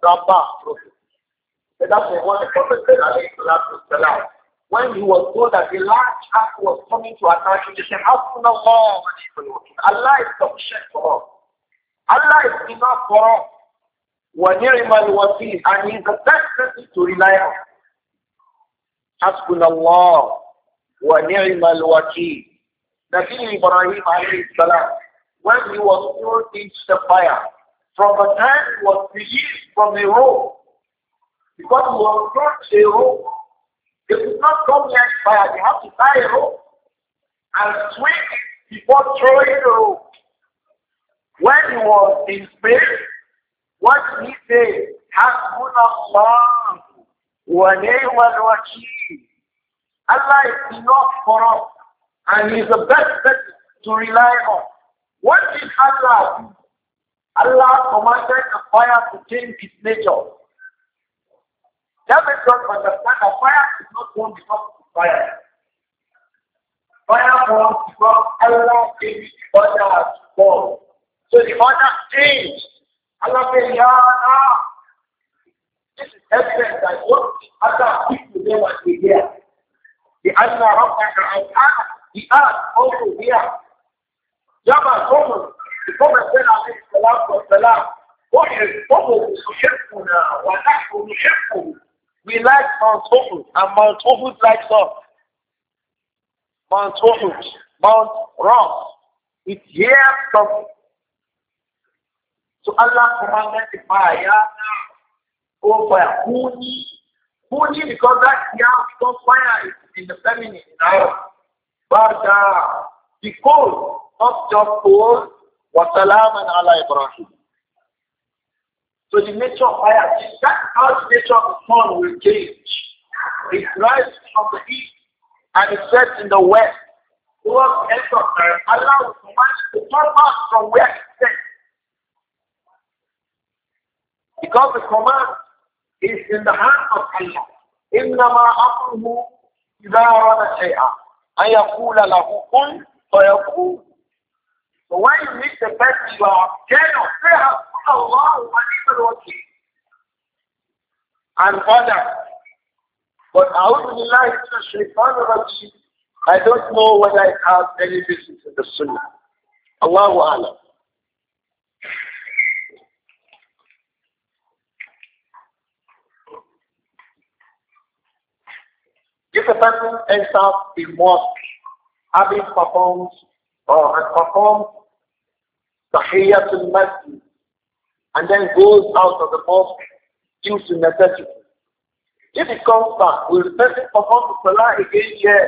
That's what the Prophet said, alayhi. When he was told that the large act was coming to attack him, he said, حسبنا الله ونعم الوكيل. Allah is sufficient for us. Allah is enough for us. ونعم الوكيل. And he is the best person to rely on. حسبنا الله ونعم الوكيل. Nabi Ibrahim alayhi salam, when he was thrown into the fire, from the time he was released from a rope, because he was thrown to a rope, they could not come near the fire, they have to tie a rope and swing it before throwing the rope. When he was in space, what did he say? حسبنا الله ونعم الوكيل. Allah is enough for us, and he is the best person to rely on. What did Allah do? Allah commanded the fire to change its nature. That makes us understand that fire is not born because of fire. Fire burns because Allah gave it the order to burn. So the order changed. Allah said, Ya Allah. This is evidence that what Allah speaks to them as we hear. The Allah Rabbaka al-Ana, the earth also here. Jabal Tuhur, the Prophet said, alayhi salatu wa salam, Tuhur yuhibbuna wa nahnu nuhibbuhu. We like Mount Uhud, and Mount Uhud likes us. Mount Uhud, Mount Ross, it hears from. So Allah commanded the fire, oh fire, Huni, because that here, because fire is in the feminine now. But the cold, not just cold, was salaman ala Ibrahim. So the nature of fire, that's how the nature of the sun will change. It rises from the east and it sets in the west. Towards the end of time, Allah will command to turn back from where it sets. Because the command is in the hands of Allah. إِنَّمَا أَمْرُهُ إِذَا أَرَادَ شَيْئًا أَنْ يَقُولَ لَهُ كُنْ فَيَكُونُ. So when you meet the person, you are general. Say, Allah and other. But I don't know whether it has any business in the Sunnah. Allahu Alam. If a person enters the mosque having performed or has performed Tahiyyatul Masjid and then goes out of the mosque due to necessity, if he comes back, will the person perform the Salah again? Yes.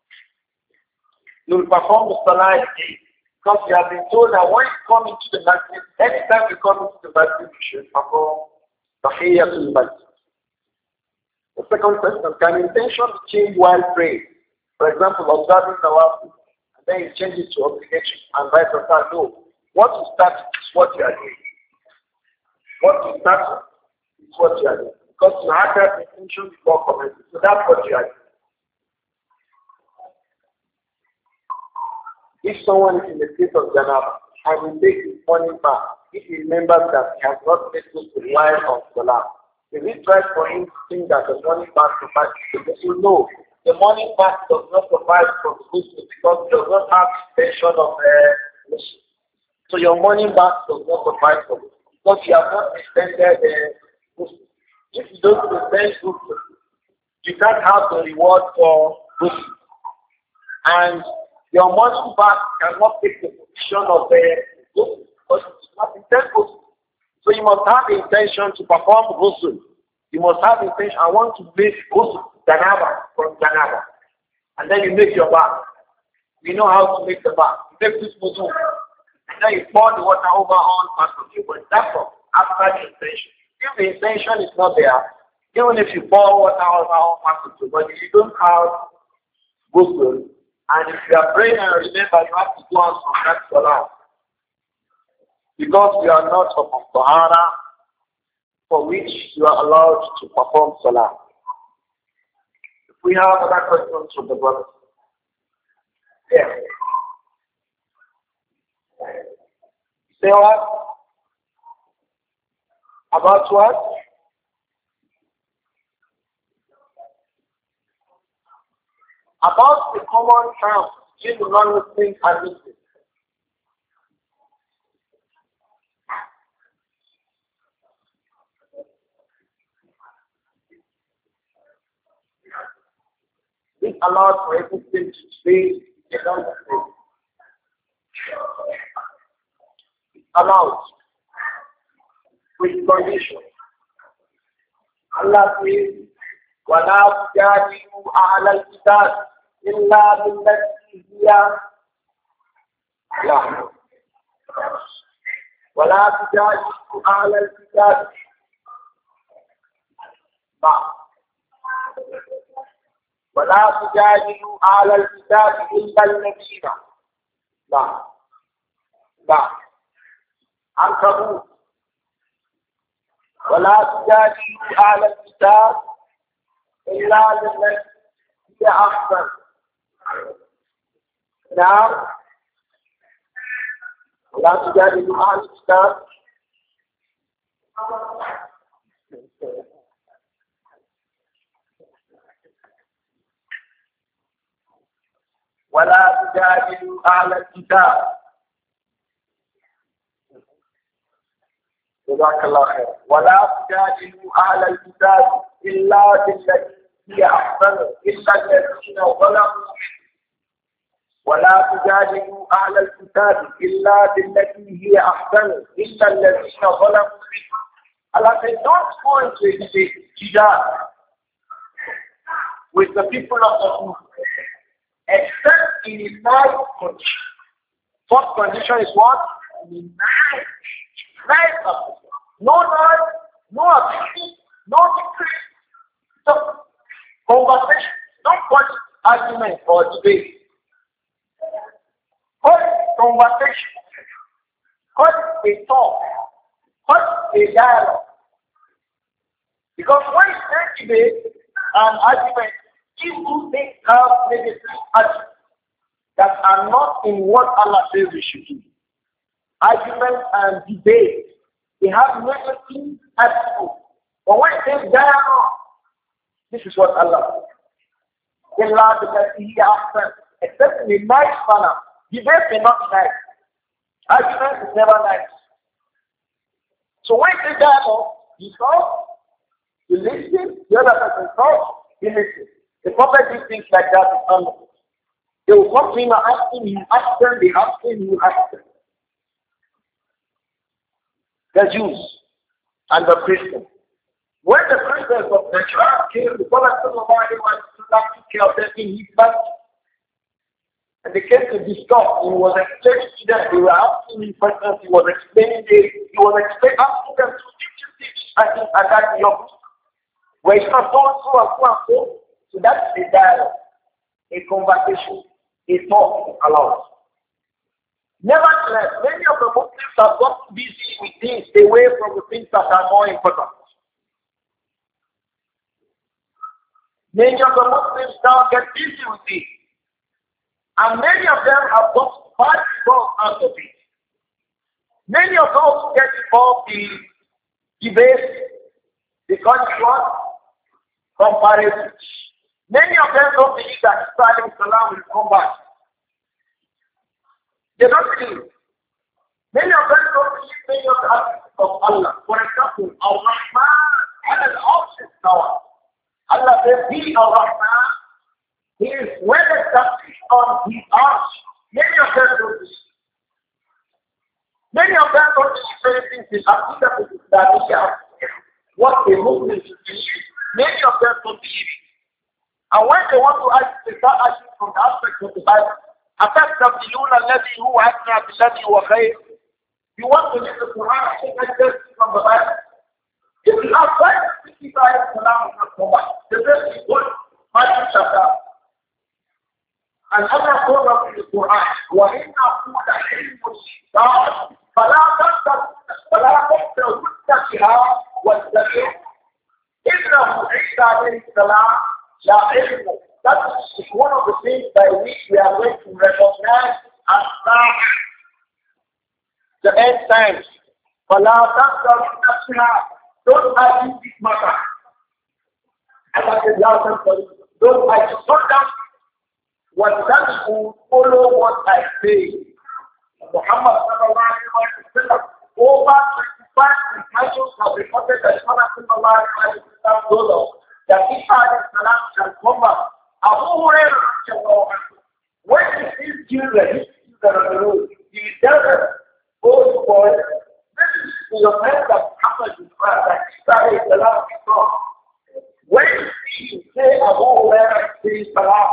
He will perform the Salah again. Because you have been told that when you come into the masjid, anytime you come into the masjid, you should perform Tahiyyatul Masjid. The second question, can intention change while praying? For example, observing the Nawafil, and then you change it to obligation, and vice versa. No. What you start is what you are doing. What you start is what you are doing. Because you had that intention before commenting. So that's what you are doing. If someone is in the state of Janaba and he takes his morning bath, if he remembers that he has not made good the while of Salah, if he tries for him to think that the morning bath provides the ghusl, no, the morning bath does not provide for the ghusl because it does not have the intention of ghusl. So your morning bath does not provide for ghusl because you have not extended ghusl. If you don't extend ghusl, you can't have the reward for ghusl. And your morning bath cannot take the position of the ghusl because it's not intended ghusl. So you must have the intention to perform ghusl. You must have the intention, I want to make ghusl, janaba, from janaba. And then you make your bath. You know how to make the bath. You make this ghusl. And then you pour the water over all parts of your body. That's all. After the intention. If the intention is not there, even if you pour water over all parts of your body, you don't have ghusl. And if you are praying and remember, you have to go out from that salah. Because you are not upon tahara for which you are allowed to perform salah. If we have other questions from the brother. Yeah. Say what? About what? About the common terms between the non-Muslims and Muslims. It allows for a Muslim to stay a non-Muslim. It allows with condition. Allah says, وَلَا تُجَادِلُوا أَهْلَ الْكِتَابِ إِلَّا بِالَّتِي هِيَ أحسن. وَلَا تُجَادِلُوا أَهْلَ الْكِتَابِ. وَلَا تُجَادِلُوا أَهْلَ الْكِتَابِ إِلَّا الَّذِينَ. عنكبوت ولا تجادلوا أهل الكتاب إلا بالتي هي أحسن. نعم ولا تجادلوا أهل الكتاب ولا تجادلوا أهل الكتاب. جزاك الله خير. ولا تجادلوا أهل الكتاب إلا بالتي هي أحسن إلا الذين ظلموا. ولا تجادلوا أهل الكتاب إلا بالتي هي أحسن إلا الذين ظلموا. Allah said, don't go into a jihad with the people of the book, except in a nice condition. First condition is what? Nice condition. No noise, no abuse, no decree, no conversation, no argument or debate. What conversation? What a talk? What a dialogue? Because when you say debate and argument, these two things have negative attributes that are not in what Allah says we should do. Argument and debate, they have negative attributes. But when it says dialogue, this is what Allah says. Allah because He has except in a nice manner. Debate is not nice. Argument is never nice. So when you say dialogue, you talk, you listen, the other person talks, you listen. The prophet did things like that in Allah. They will come to him and ask him, you ask them, they ask him, you ask them. The Jews and the Christians. When the Christians of Najran came, the Prophet took care of them in his back. And they came to discuss. He was explaining to them. They were asking him questions. He was explaining. Asking them to teach. I think and that in your book. Where it's not so and so. So that's a dialogue, a conversation, a talk allowed. Nevertheless, many of the Muslims have got busy with things away from the things that are more important. Many of the Muslims now get busy with it. And many of them have got bad results out of it. Many of those who get involved in debate, because what? Comparison. Many of them don't believe that Isa Salam will come back. They don't believe. Many of them don't believe many of the attributes of Allah. For example, Ar-Rahman and Al-Arsh is Tawa. Allah says, He Ar-Rahman, He is well established on His arsh. Many of them don't believe. Many of them don't believe anything is applicable to that. What a Muslim should believe, many of them don't believe it. And when they want to ask, they start asking from the aspect of the Bible. أَتَسْتَبْدِلُونَ الَّذِي هُوَ أَدْنَى بِالَّذِي هُوَ خَيْرٌ. You want to read the Quran and take that from the Bible. If you have 565 Quran will not come back. The best is good. Matthew chapter. And Allah told us in the Quran, وَإِنَّ قُولَ عِلْمُ الشِّيطَانِ فَلَا تَقْتَرُونَ بِهَا وَاتَّبِعُوا إِنَّهُ عِيسَى عَلَيْهِ السَّلَامُ لَا عِلْمُ. That is one of the things by which we are going to recognize as the end times. فَلَا تَقْتَرُونَ بِهَا. Don't argue this matter. Allah said, don't argue. Don't doubt. What that will follow what I say. Muhammad sallallahu alaihi wasallam, over 25 companions have reported that Muhammad sallallahu alaihi wasallam told us that Isa alayhi salam shall come back. Abu Hurairah, when he sees children, he sees them on the road, he tells them, oh boy, this is your friend that Muhammad is right, that Isa alayhi salam is wrong. When you see him say Abu Hurairah says salam,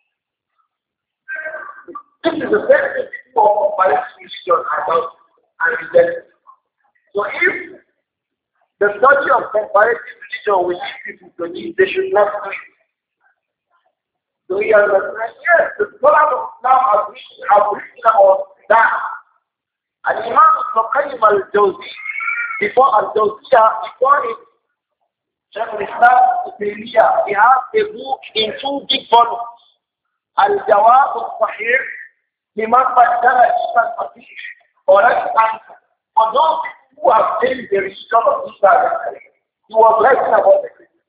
this is the best form of religion and religion. So if the study of comparative religion will lead people to this, they should not do it. So we understand, yes, the scholars of Islam have written about that. And Imam Ibn Qayyim al-Jawzi, before al-Jawziyah, before it, Shaykh al-Islam Taymiyyah, he has a book in 2 big volumes. Al-Jawab al-Sahih, Liman Baddala Islam Fatih, correct answer. For those who have changed the religion of Islam, he was writing about the Christians.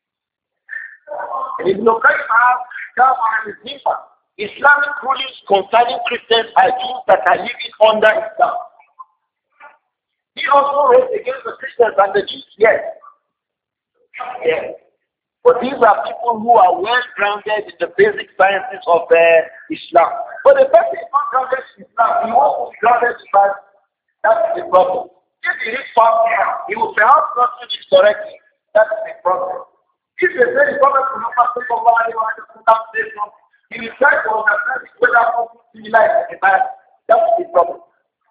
And Ibn Qayyim has come on his Zimba. Islamic rulings concerning Christians are Jews that are living under Islam. He also wrote against the Christians and the Jews, yes. Yes. But these are people who are well grounded in the basic sciences of Islam. But the person is not grounded in Islam. He wants to be grounded in Islam. That's the problem. If he reads Fatiha, he will perhaps not do this correctly. That's the problem. If they say the Prophet Muhammad says something, he will try to understand whether something similar is in the Bible. That's the problem.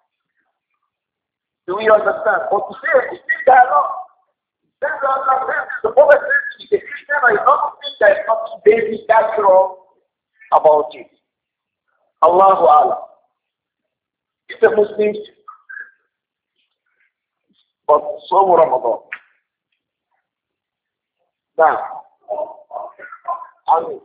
Do we understand? But to say a distinct dialogue, the Prophet says to the Christian, I don't think there is something basic natural about it. Allahu Allah. It's a Muslim, but so Ramadan. Now, Amen.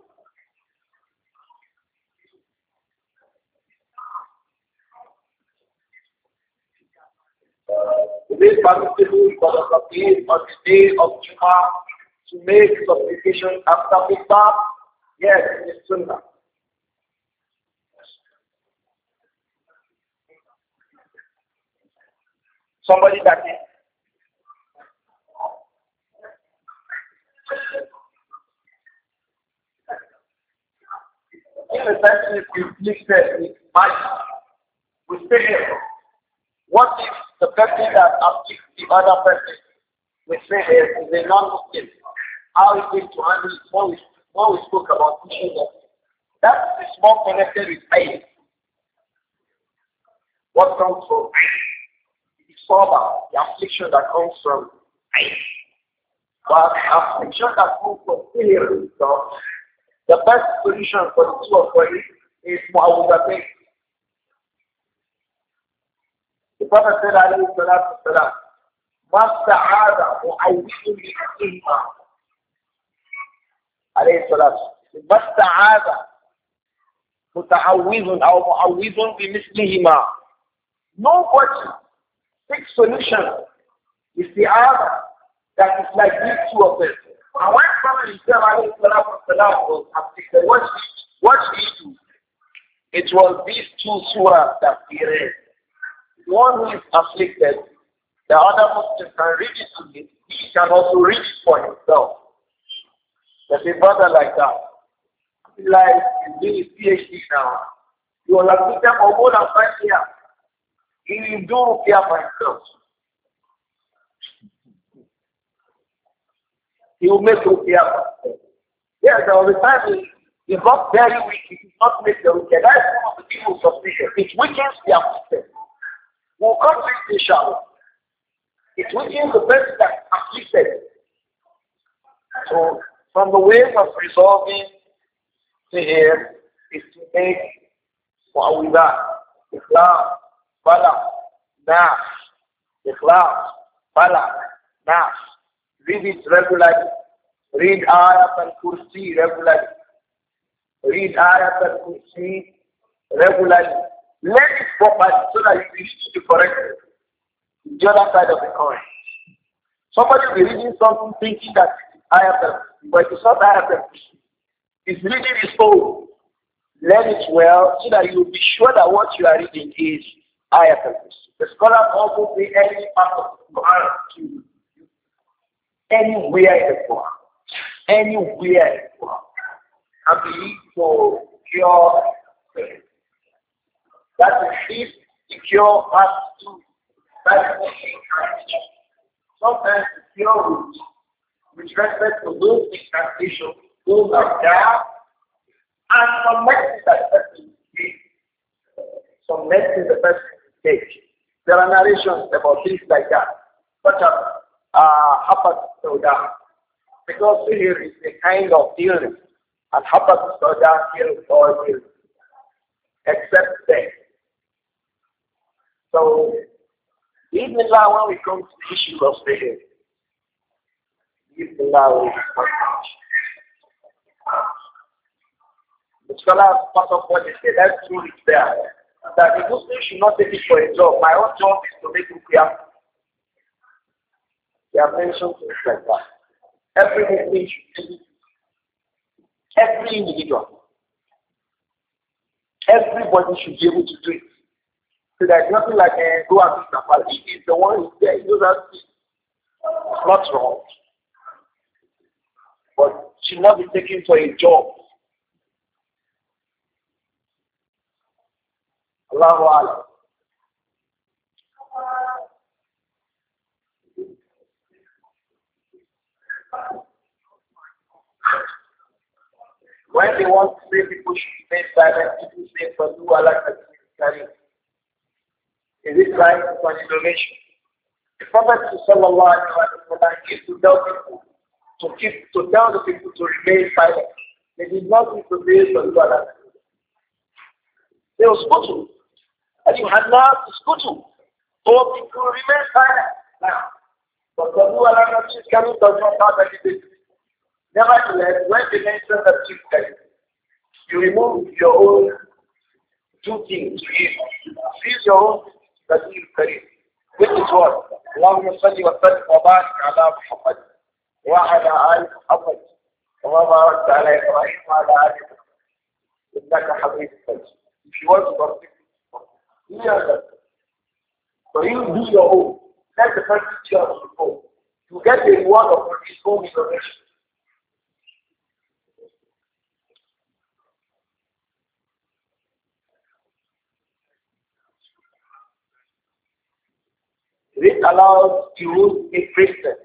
It is permissible for the Khabir on the day of Jummah to make supplication after Khutbah. Yes, it is Sunnah. Somebody that is in the person is conflicted with mind, we stay here. What if the person that afflicts the other person, we say is a non-Muslim? How is it to handle it when we spoke about issues of that is more connected with pain. What comes from pain? The sober, the affliction that comes from pain. But the affliction that comes from fear, the best solution for the two of us is mu'awwidatayn. The Prophet said, alayhi salatu wasalam, masta'ada mu'awwidun li akhihima. Alayhi salatu. Masta'ada muta'awwidun aw mu'awwidun bi mislihima. Nobody takes solution is the other that is like these two of them. And when Prophet himself, alayhi salatu wasalam, was afflicted, what did he do? It was these 2 surahs that he read. One who is afflicted, the other Muslim can read it to him. He can also read it for himself. There's a brother like that. Like he's doing his PhD now. He was afflicted for more than 5 years. He will do ruqyah for himself. He will make ruqyah for himself. Yes, there was a time he got very weak. He did not make the ruqyah. That is one of the people's suspicion. It weakens the afflicted. We'll come to it, inshallah. It weakens the person that afflicted. So, from the ways of resolving sihr is to make mu'awwidat, ikhlas, falaq, nas, ikhlas, falaq, nas. Read it regularly. Read ayat al-kursi regularly. Read ayat al-kursi regularly. Learn it properly so that you reach the correct the other side of the coin. Somebody will be reading something thinking that it's ayatul, but it's not ayatul. He's reading his own. Learn it well so that you will be sure that what you are reading is ayatul. The scholars also say any part of the Quran to anywhere in the Quran. Anywhere in the Quran. And believe to cure faith. That is if the cure has to that is sometimes the cure with respect to those incantations, those are there, and some medicine that the person takes. Some medicine the person takes. There are narrations about things like that. Such as Habat Sauda. Because here is a kind of illness, and Habat Sauda kills all illness, except death. So, even when we come to the issue of prayer, even now, the scholars part of what they say, that's true, it's there. That the Muslim should not take it for a job. My own job is to make it clear. They have mentioned things like that. Every Muslim should do it. Every individual. Everybody should be able to do it. So there's nothing like go and be Safari. He is the one who's there. He knows how to do it. It's not wrong. But should not be taken for a job. Allahu Alam. When they want to say people should remain silent, people say for you Allah carry. Is it right for an innovation? The Prophet sallallahu alaihi wasallam used to tell people to tell the people to remain silent. They did not need to say for you Allah. They were supposed to. And you had not supposed to. Or people remain silent. Now, but for you Allah carry does not have anything. Nevertheless, when they mention the chief you remove your own duty to him. Use your own that you carry. Which is what? اللهم صل وسلم وبارك على محمد وعلى آل محمد وما باركت على إبراهيم وعلى آل إبراهيم إنك حميد مجيد. If you want to complete it, so you do your own. Let the person do your own. You get the reward of his own innovation. Is it allowed to use a Christian?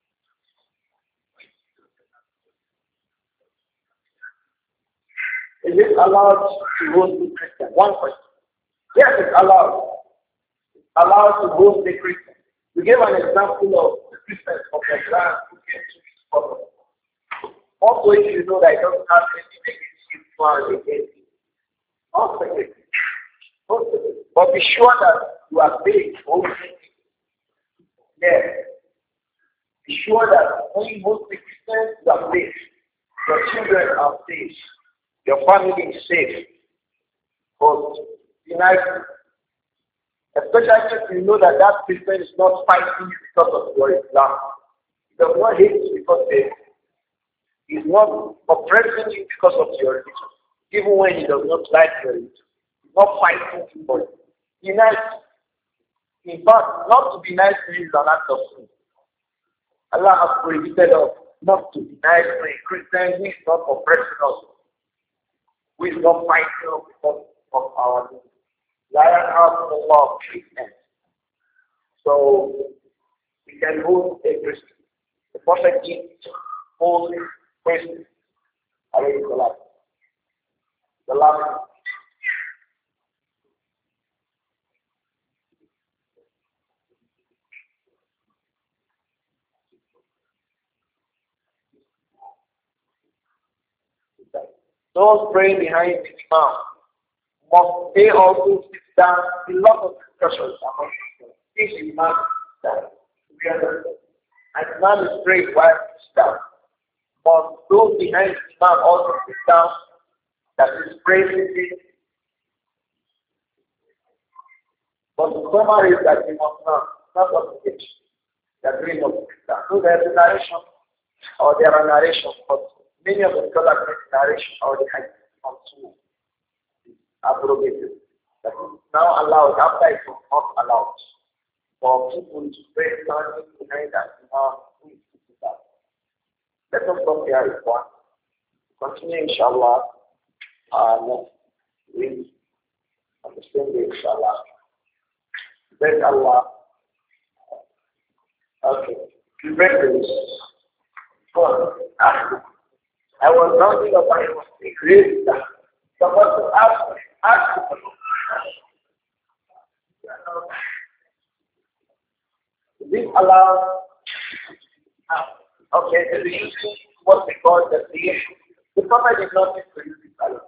Is it allowed to use a Christian? One question. Yes, it's allowed. It's allowed to use a Christian. We gave an example of the Christians of the land who came to this problem. Also, if you know that it doesn't have anything against you, plan against you. Also, but be sure that you are paid for everything. Yes. Be sure that when you move to Christians, you are safe. Your children are safe. Your family is safe. But be nice. Especially if you know that that Christian is not fighting you because of your Islam. He does not hate you because he is not oppressing you because of your religion. Even when he does not like your religion. He's not fighting you for it. Be nice. In fact, not to be nice to you is an act of sin. Allah has prohibited us not to be nice to a Christian who is not oppressing us, who is not fighting us because of our needs. Lion out of the law of treatment. So we can hold a Christian. The Prophet gives holy Christian. Alayhi salam. The last. Those praying behind the imam must they also sit down. A lot of discussions among people. This imam that we understand. And imam is praying while he sits down. Must those behind the imam also sit down that is praying with it? But the summary is that we must not obligation. That we must sit down. So there's a narration or there are narrations, but many of the scholars make narration or the hadith on two abrogated. That is now allowed after it was not allowed for people to pray standing behind that imam who is sitting down. Let us stop here with one. Continue inshallah next week on the same day inshallah. Beg Allah. Okay. You break this. I was rounding up and it was a great time. Someone to ask this allows, okay, the use what we call the creation. The Prophet did not need to use it alone.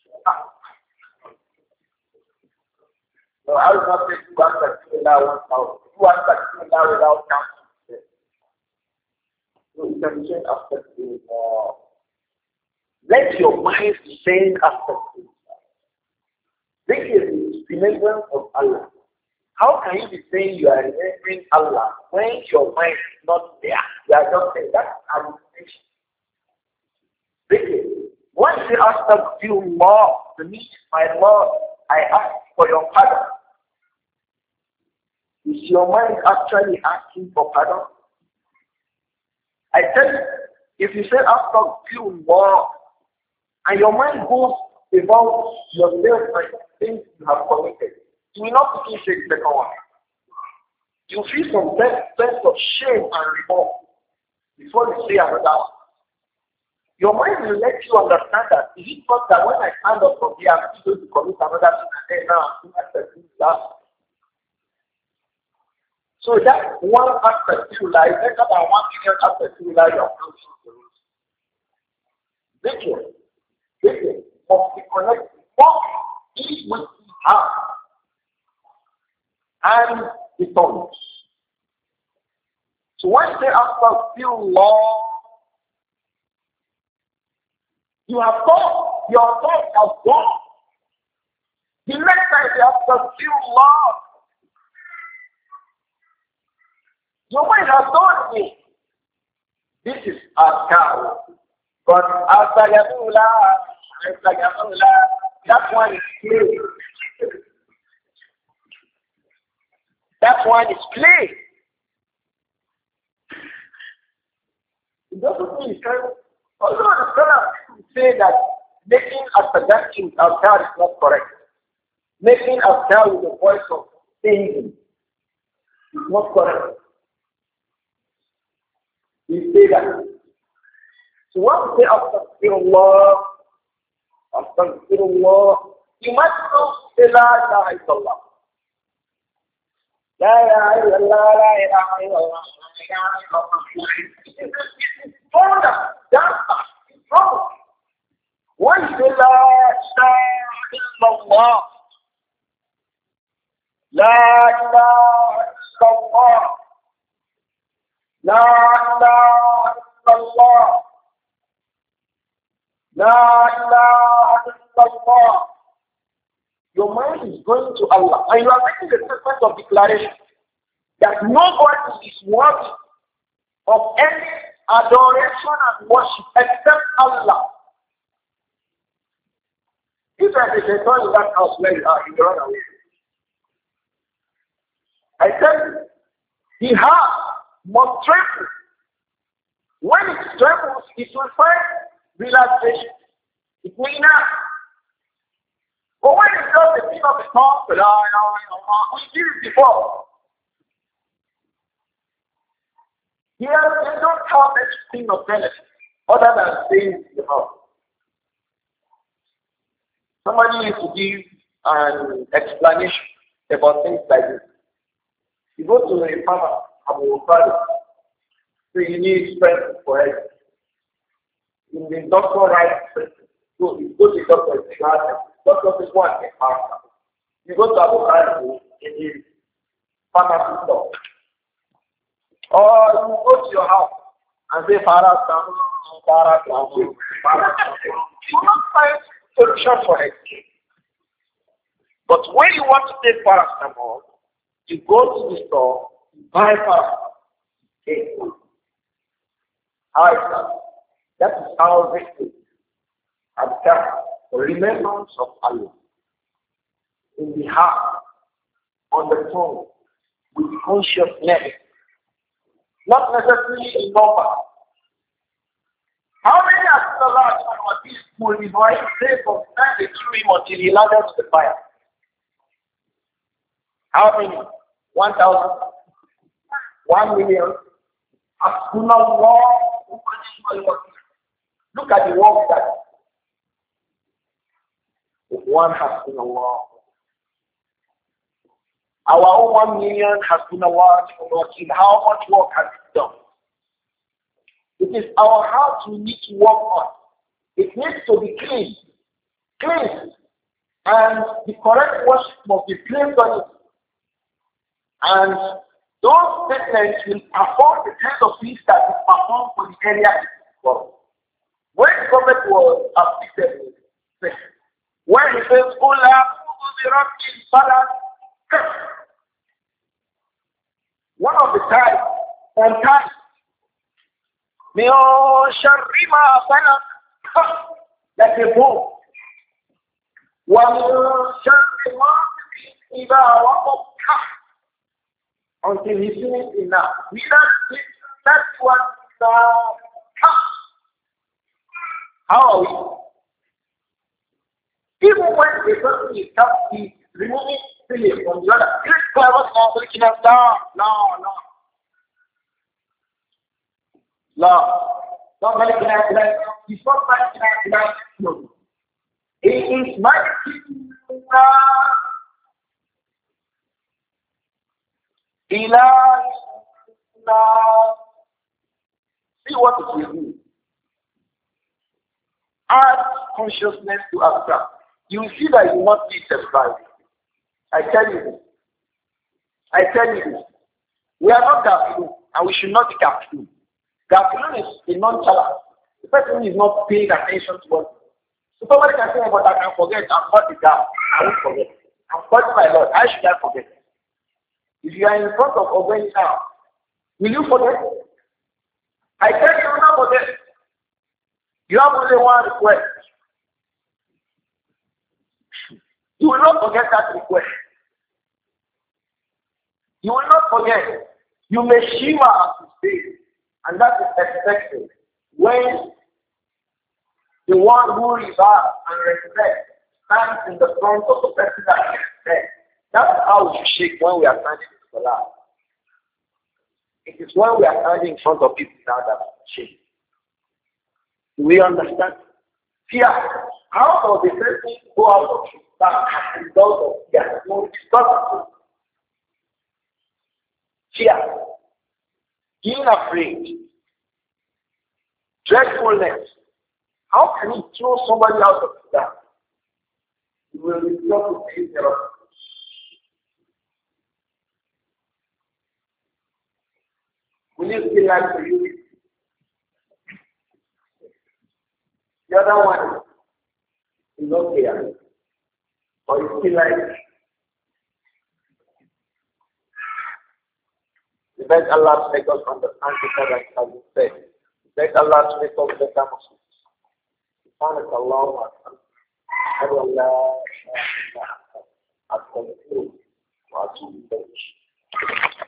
So I will not take 1,000 without counting. So you can change after the let your mind sing after the this is the remembrance of Allah. How can you be saying you are remembering Allah when your mind is not there? You are just saying that's hallucination. Because once you ask you more to meet my Lord, I ask for your pardon. Is your mind actually asking for pardon? I tell you, if you say after you more, and your mind goes about yourself and things you have committed, you will not begin to say the second one. You feel some sense of shame and remorse before you say another one. Your mind will let you understand that is it not that when I stand up from here, I'm going to commit another thing and then now I'm doing that. So that one aspect you like, better than 1 million aspects you like your approach. Vision must be connected. What is with the heart and the tongue. So when you say after few law, you have thought, your thoughts have gone. The next time you after few law, your mind has told me. This is a cow. But after that one is play. That one is play. It doesn't mean although the scholars say that making a seduction after is not correct. Making after with the voice of singing is not correct. We say that. So when we say astaghfirullah, you must know say la ilaha illallah. La ilaha illallah, la ilaha illallah, la ilaha illallah. It's wrong. When you say la ilaha illallah, la ilaha illallah, la ilaha illallah, La ilaha illallah. Your mind is going to Allah. And you are making the statement of declaration that nobody is worthy of any adoration and worship except Allah. If I say shaitan in that house where you are, you run away. I tell you, the heart must tremble. When it trembles, it will find relaxation. It may not. But when it does the thing of the tongue, we did it before. Here, they don't have anything of benefit other than saying the mouth. Somebody used to give an explanation about things like this. You go to a farmer, so you need strength for it. In the doctor writes, so you go to the doctor, doctor says one, you go to Abu in the pharmacy store. Or you go to your house and say, Paracetamol. You will not find solution for it. But when you want to take paracetamol, you go to the store, you buy paracetamol. Okay. How is that? That is how this is. Remembrance of Allah in the heart, on the tongue, with consciousness, not necessarily in number. How many Assalatu wa this school Ibrahim say from the time they threw him until he landed to the fire? How many? 1,000? 1 million? Look at the work that if one has been Allah. Our own 1 million has been Allah. How much work has been done? It is our heart we need to work on. It needs to be clean. cleansed, and the correct worship must be placed on it. And those statements will afford the kind of things that is performed for the area it is for. When the prophet was afflicted, when he says, one of the times, sometimes, like a bomb. Until he finished enough. That's what how are we? Even when the person is he's removing feeling from the other. No. Not manipulating. He's not manipulating. No. He is manipulating. See what it will do. Add consciousness to abstract. You will see that you will not be surprised. I tell you this. We are not Gafilun, and we should not be Gafilun. Gafilun is a nonchalant. The person is not paying attention to what. So somebody can say, but I can forget. I'm not the gap. I won't forget. I'm calling my Lord. How should I forget? If you are in front of Obey now, will you forget? I tell you, will not forget. You have only one request. You will not forget that request. You will not forget. You may shimmer as you speak, and that is expected when the one who regards and respects stands in the front of the person that you respect. That's how we shake when we are standing in Salah. It is when we are standing in front of people now that we shake. Do we understand? Fear. How does the person go out of his back as a result of fear? No, it's not. Fear. Being afraid. Dreadfulness. How can you throw somebody out of his back? You will be trouble to his error. Will you still like to use it? The other one is not here. Or you still like it? We beg Allah to make us understand better than it has been said. We beg Allah to make us better Muslims. سبحانك اللهم وبحمدك أشهد أن لا إله إلا أنت أستغفرك وأتوب إليك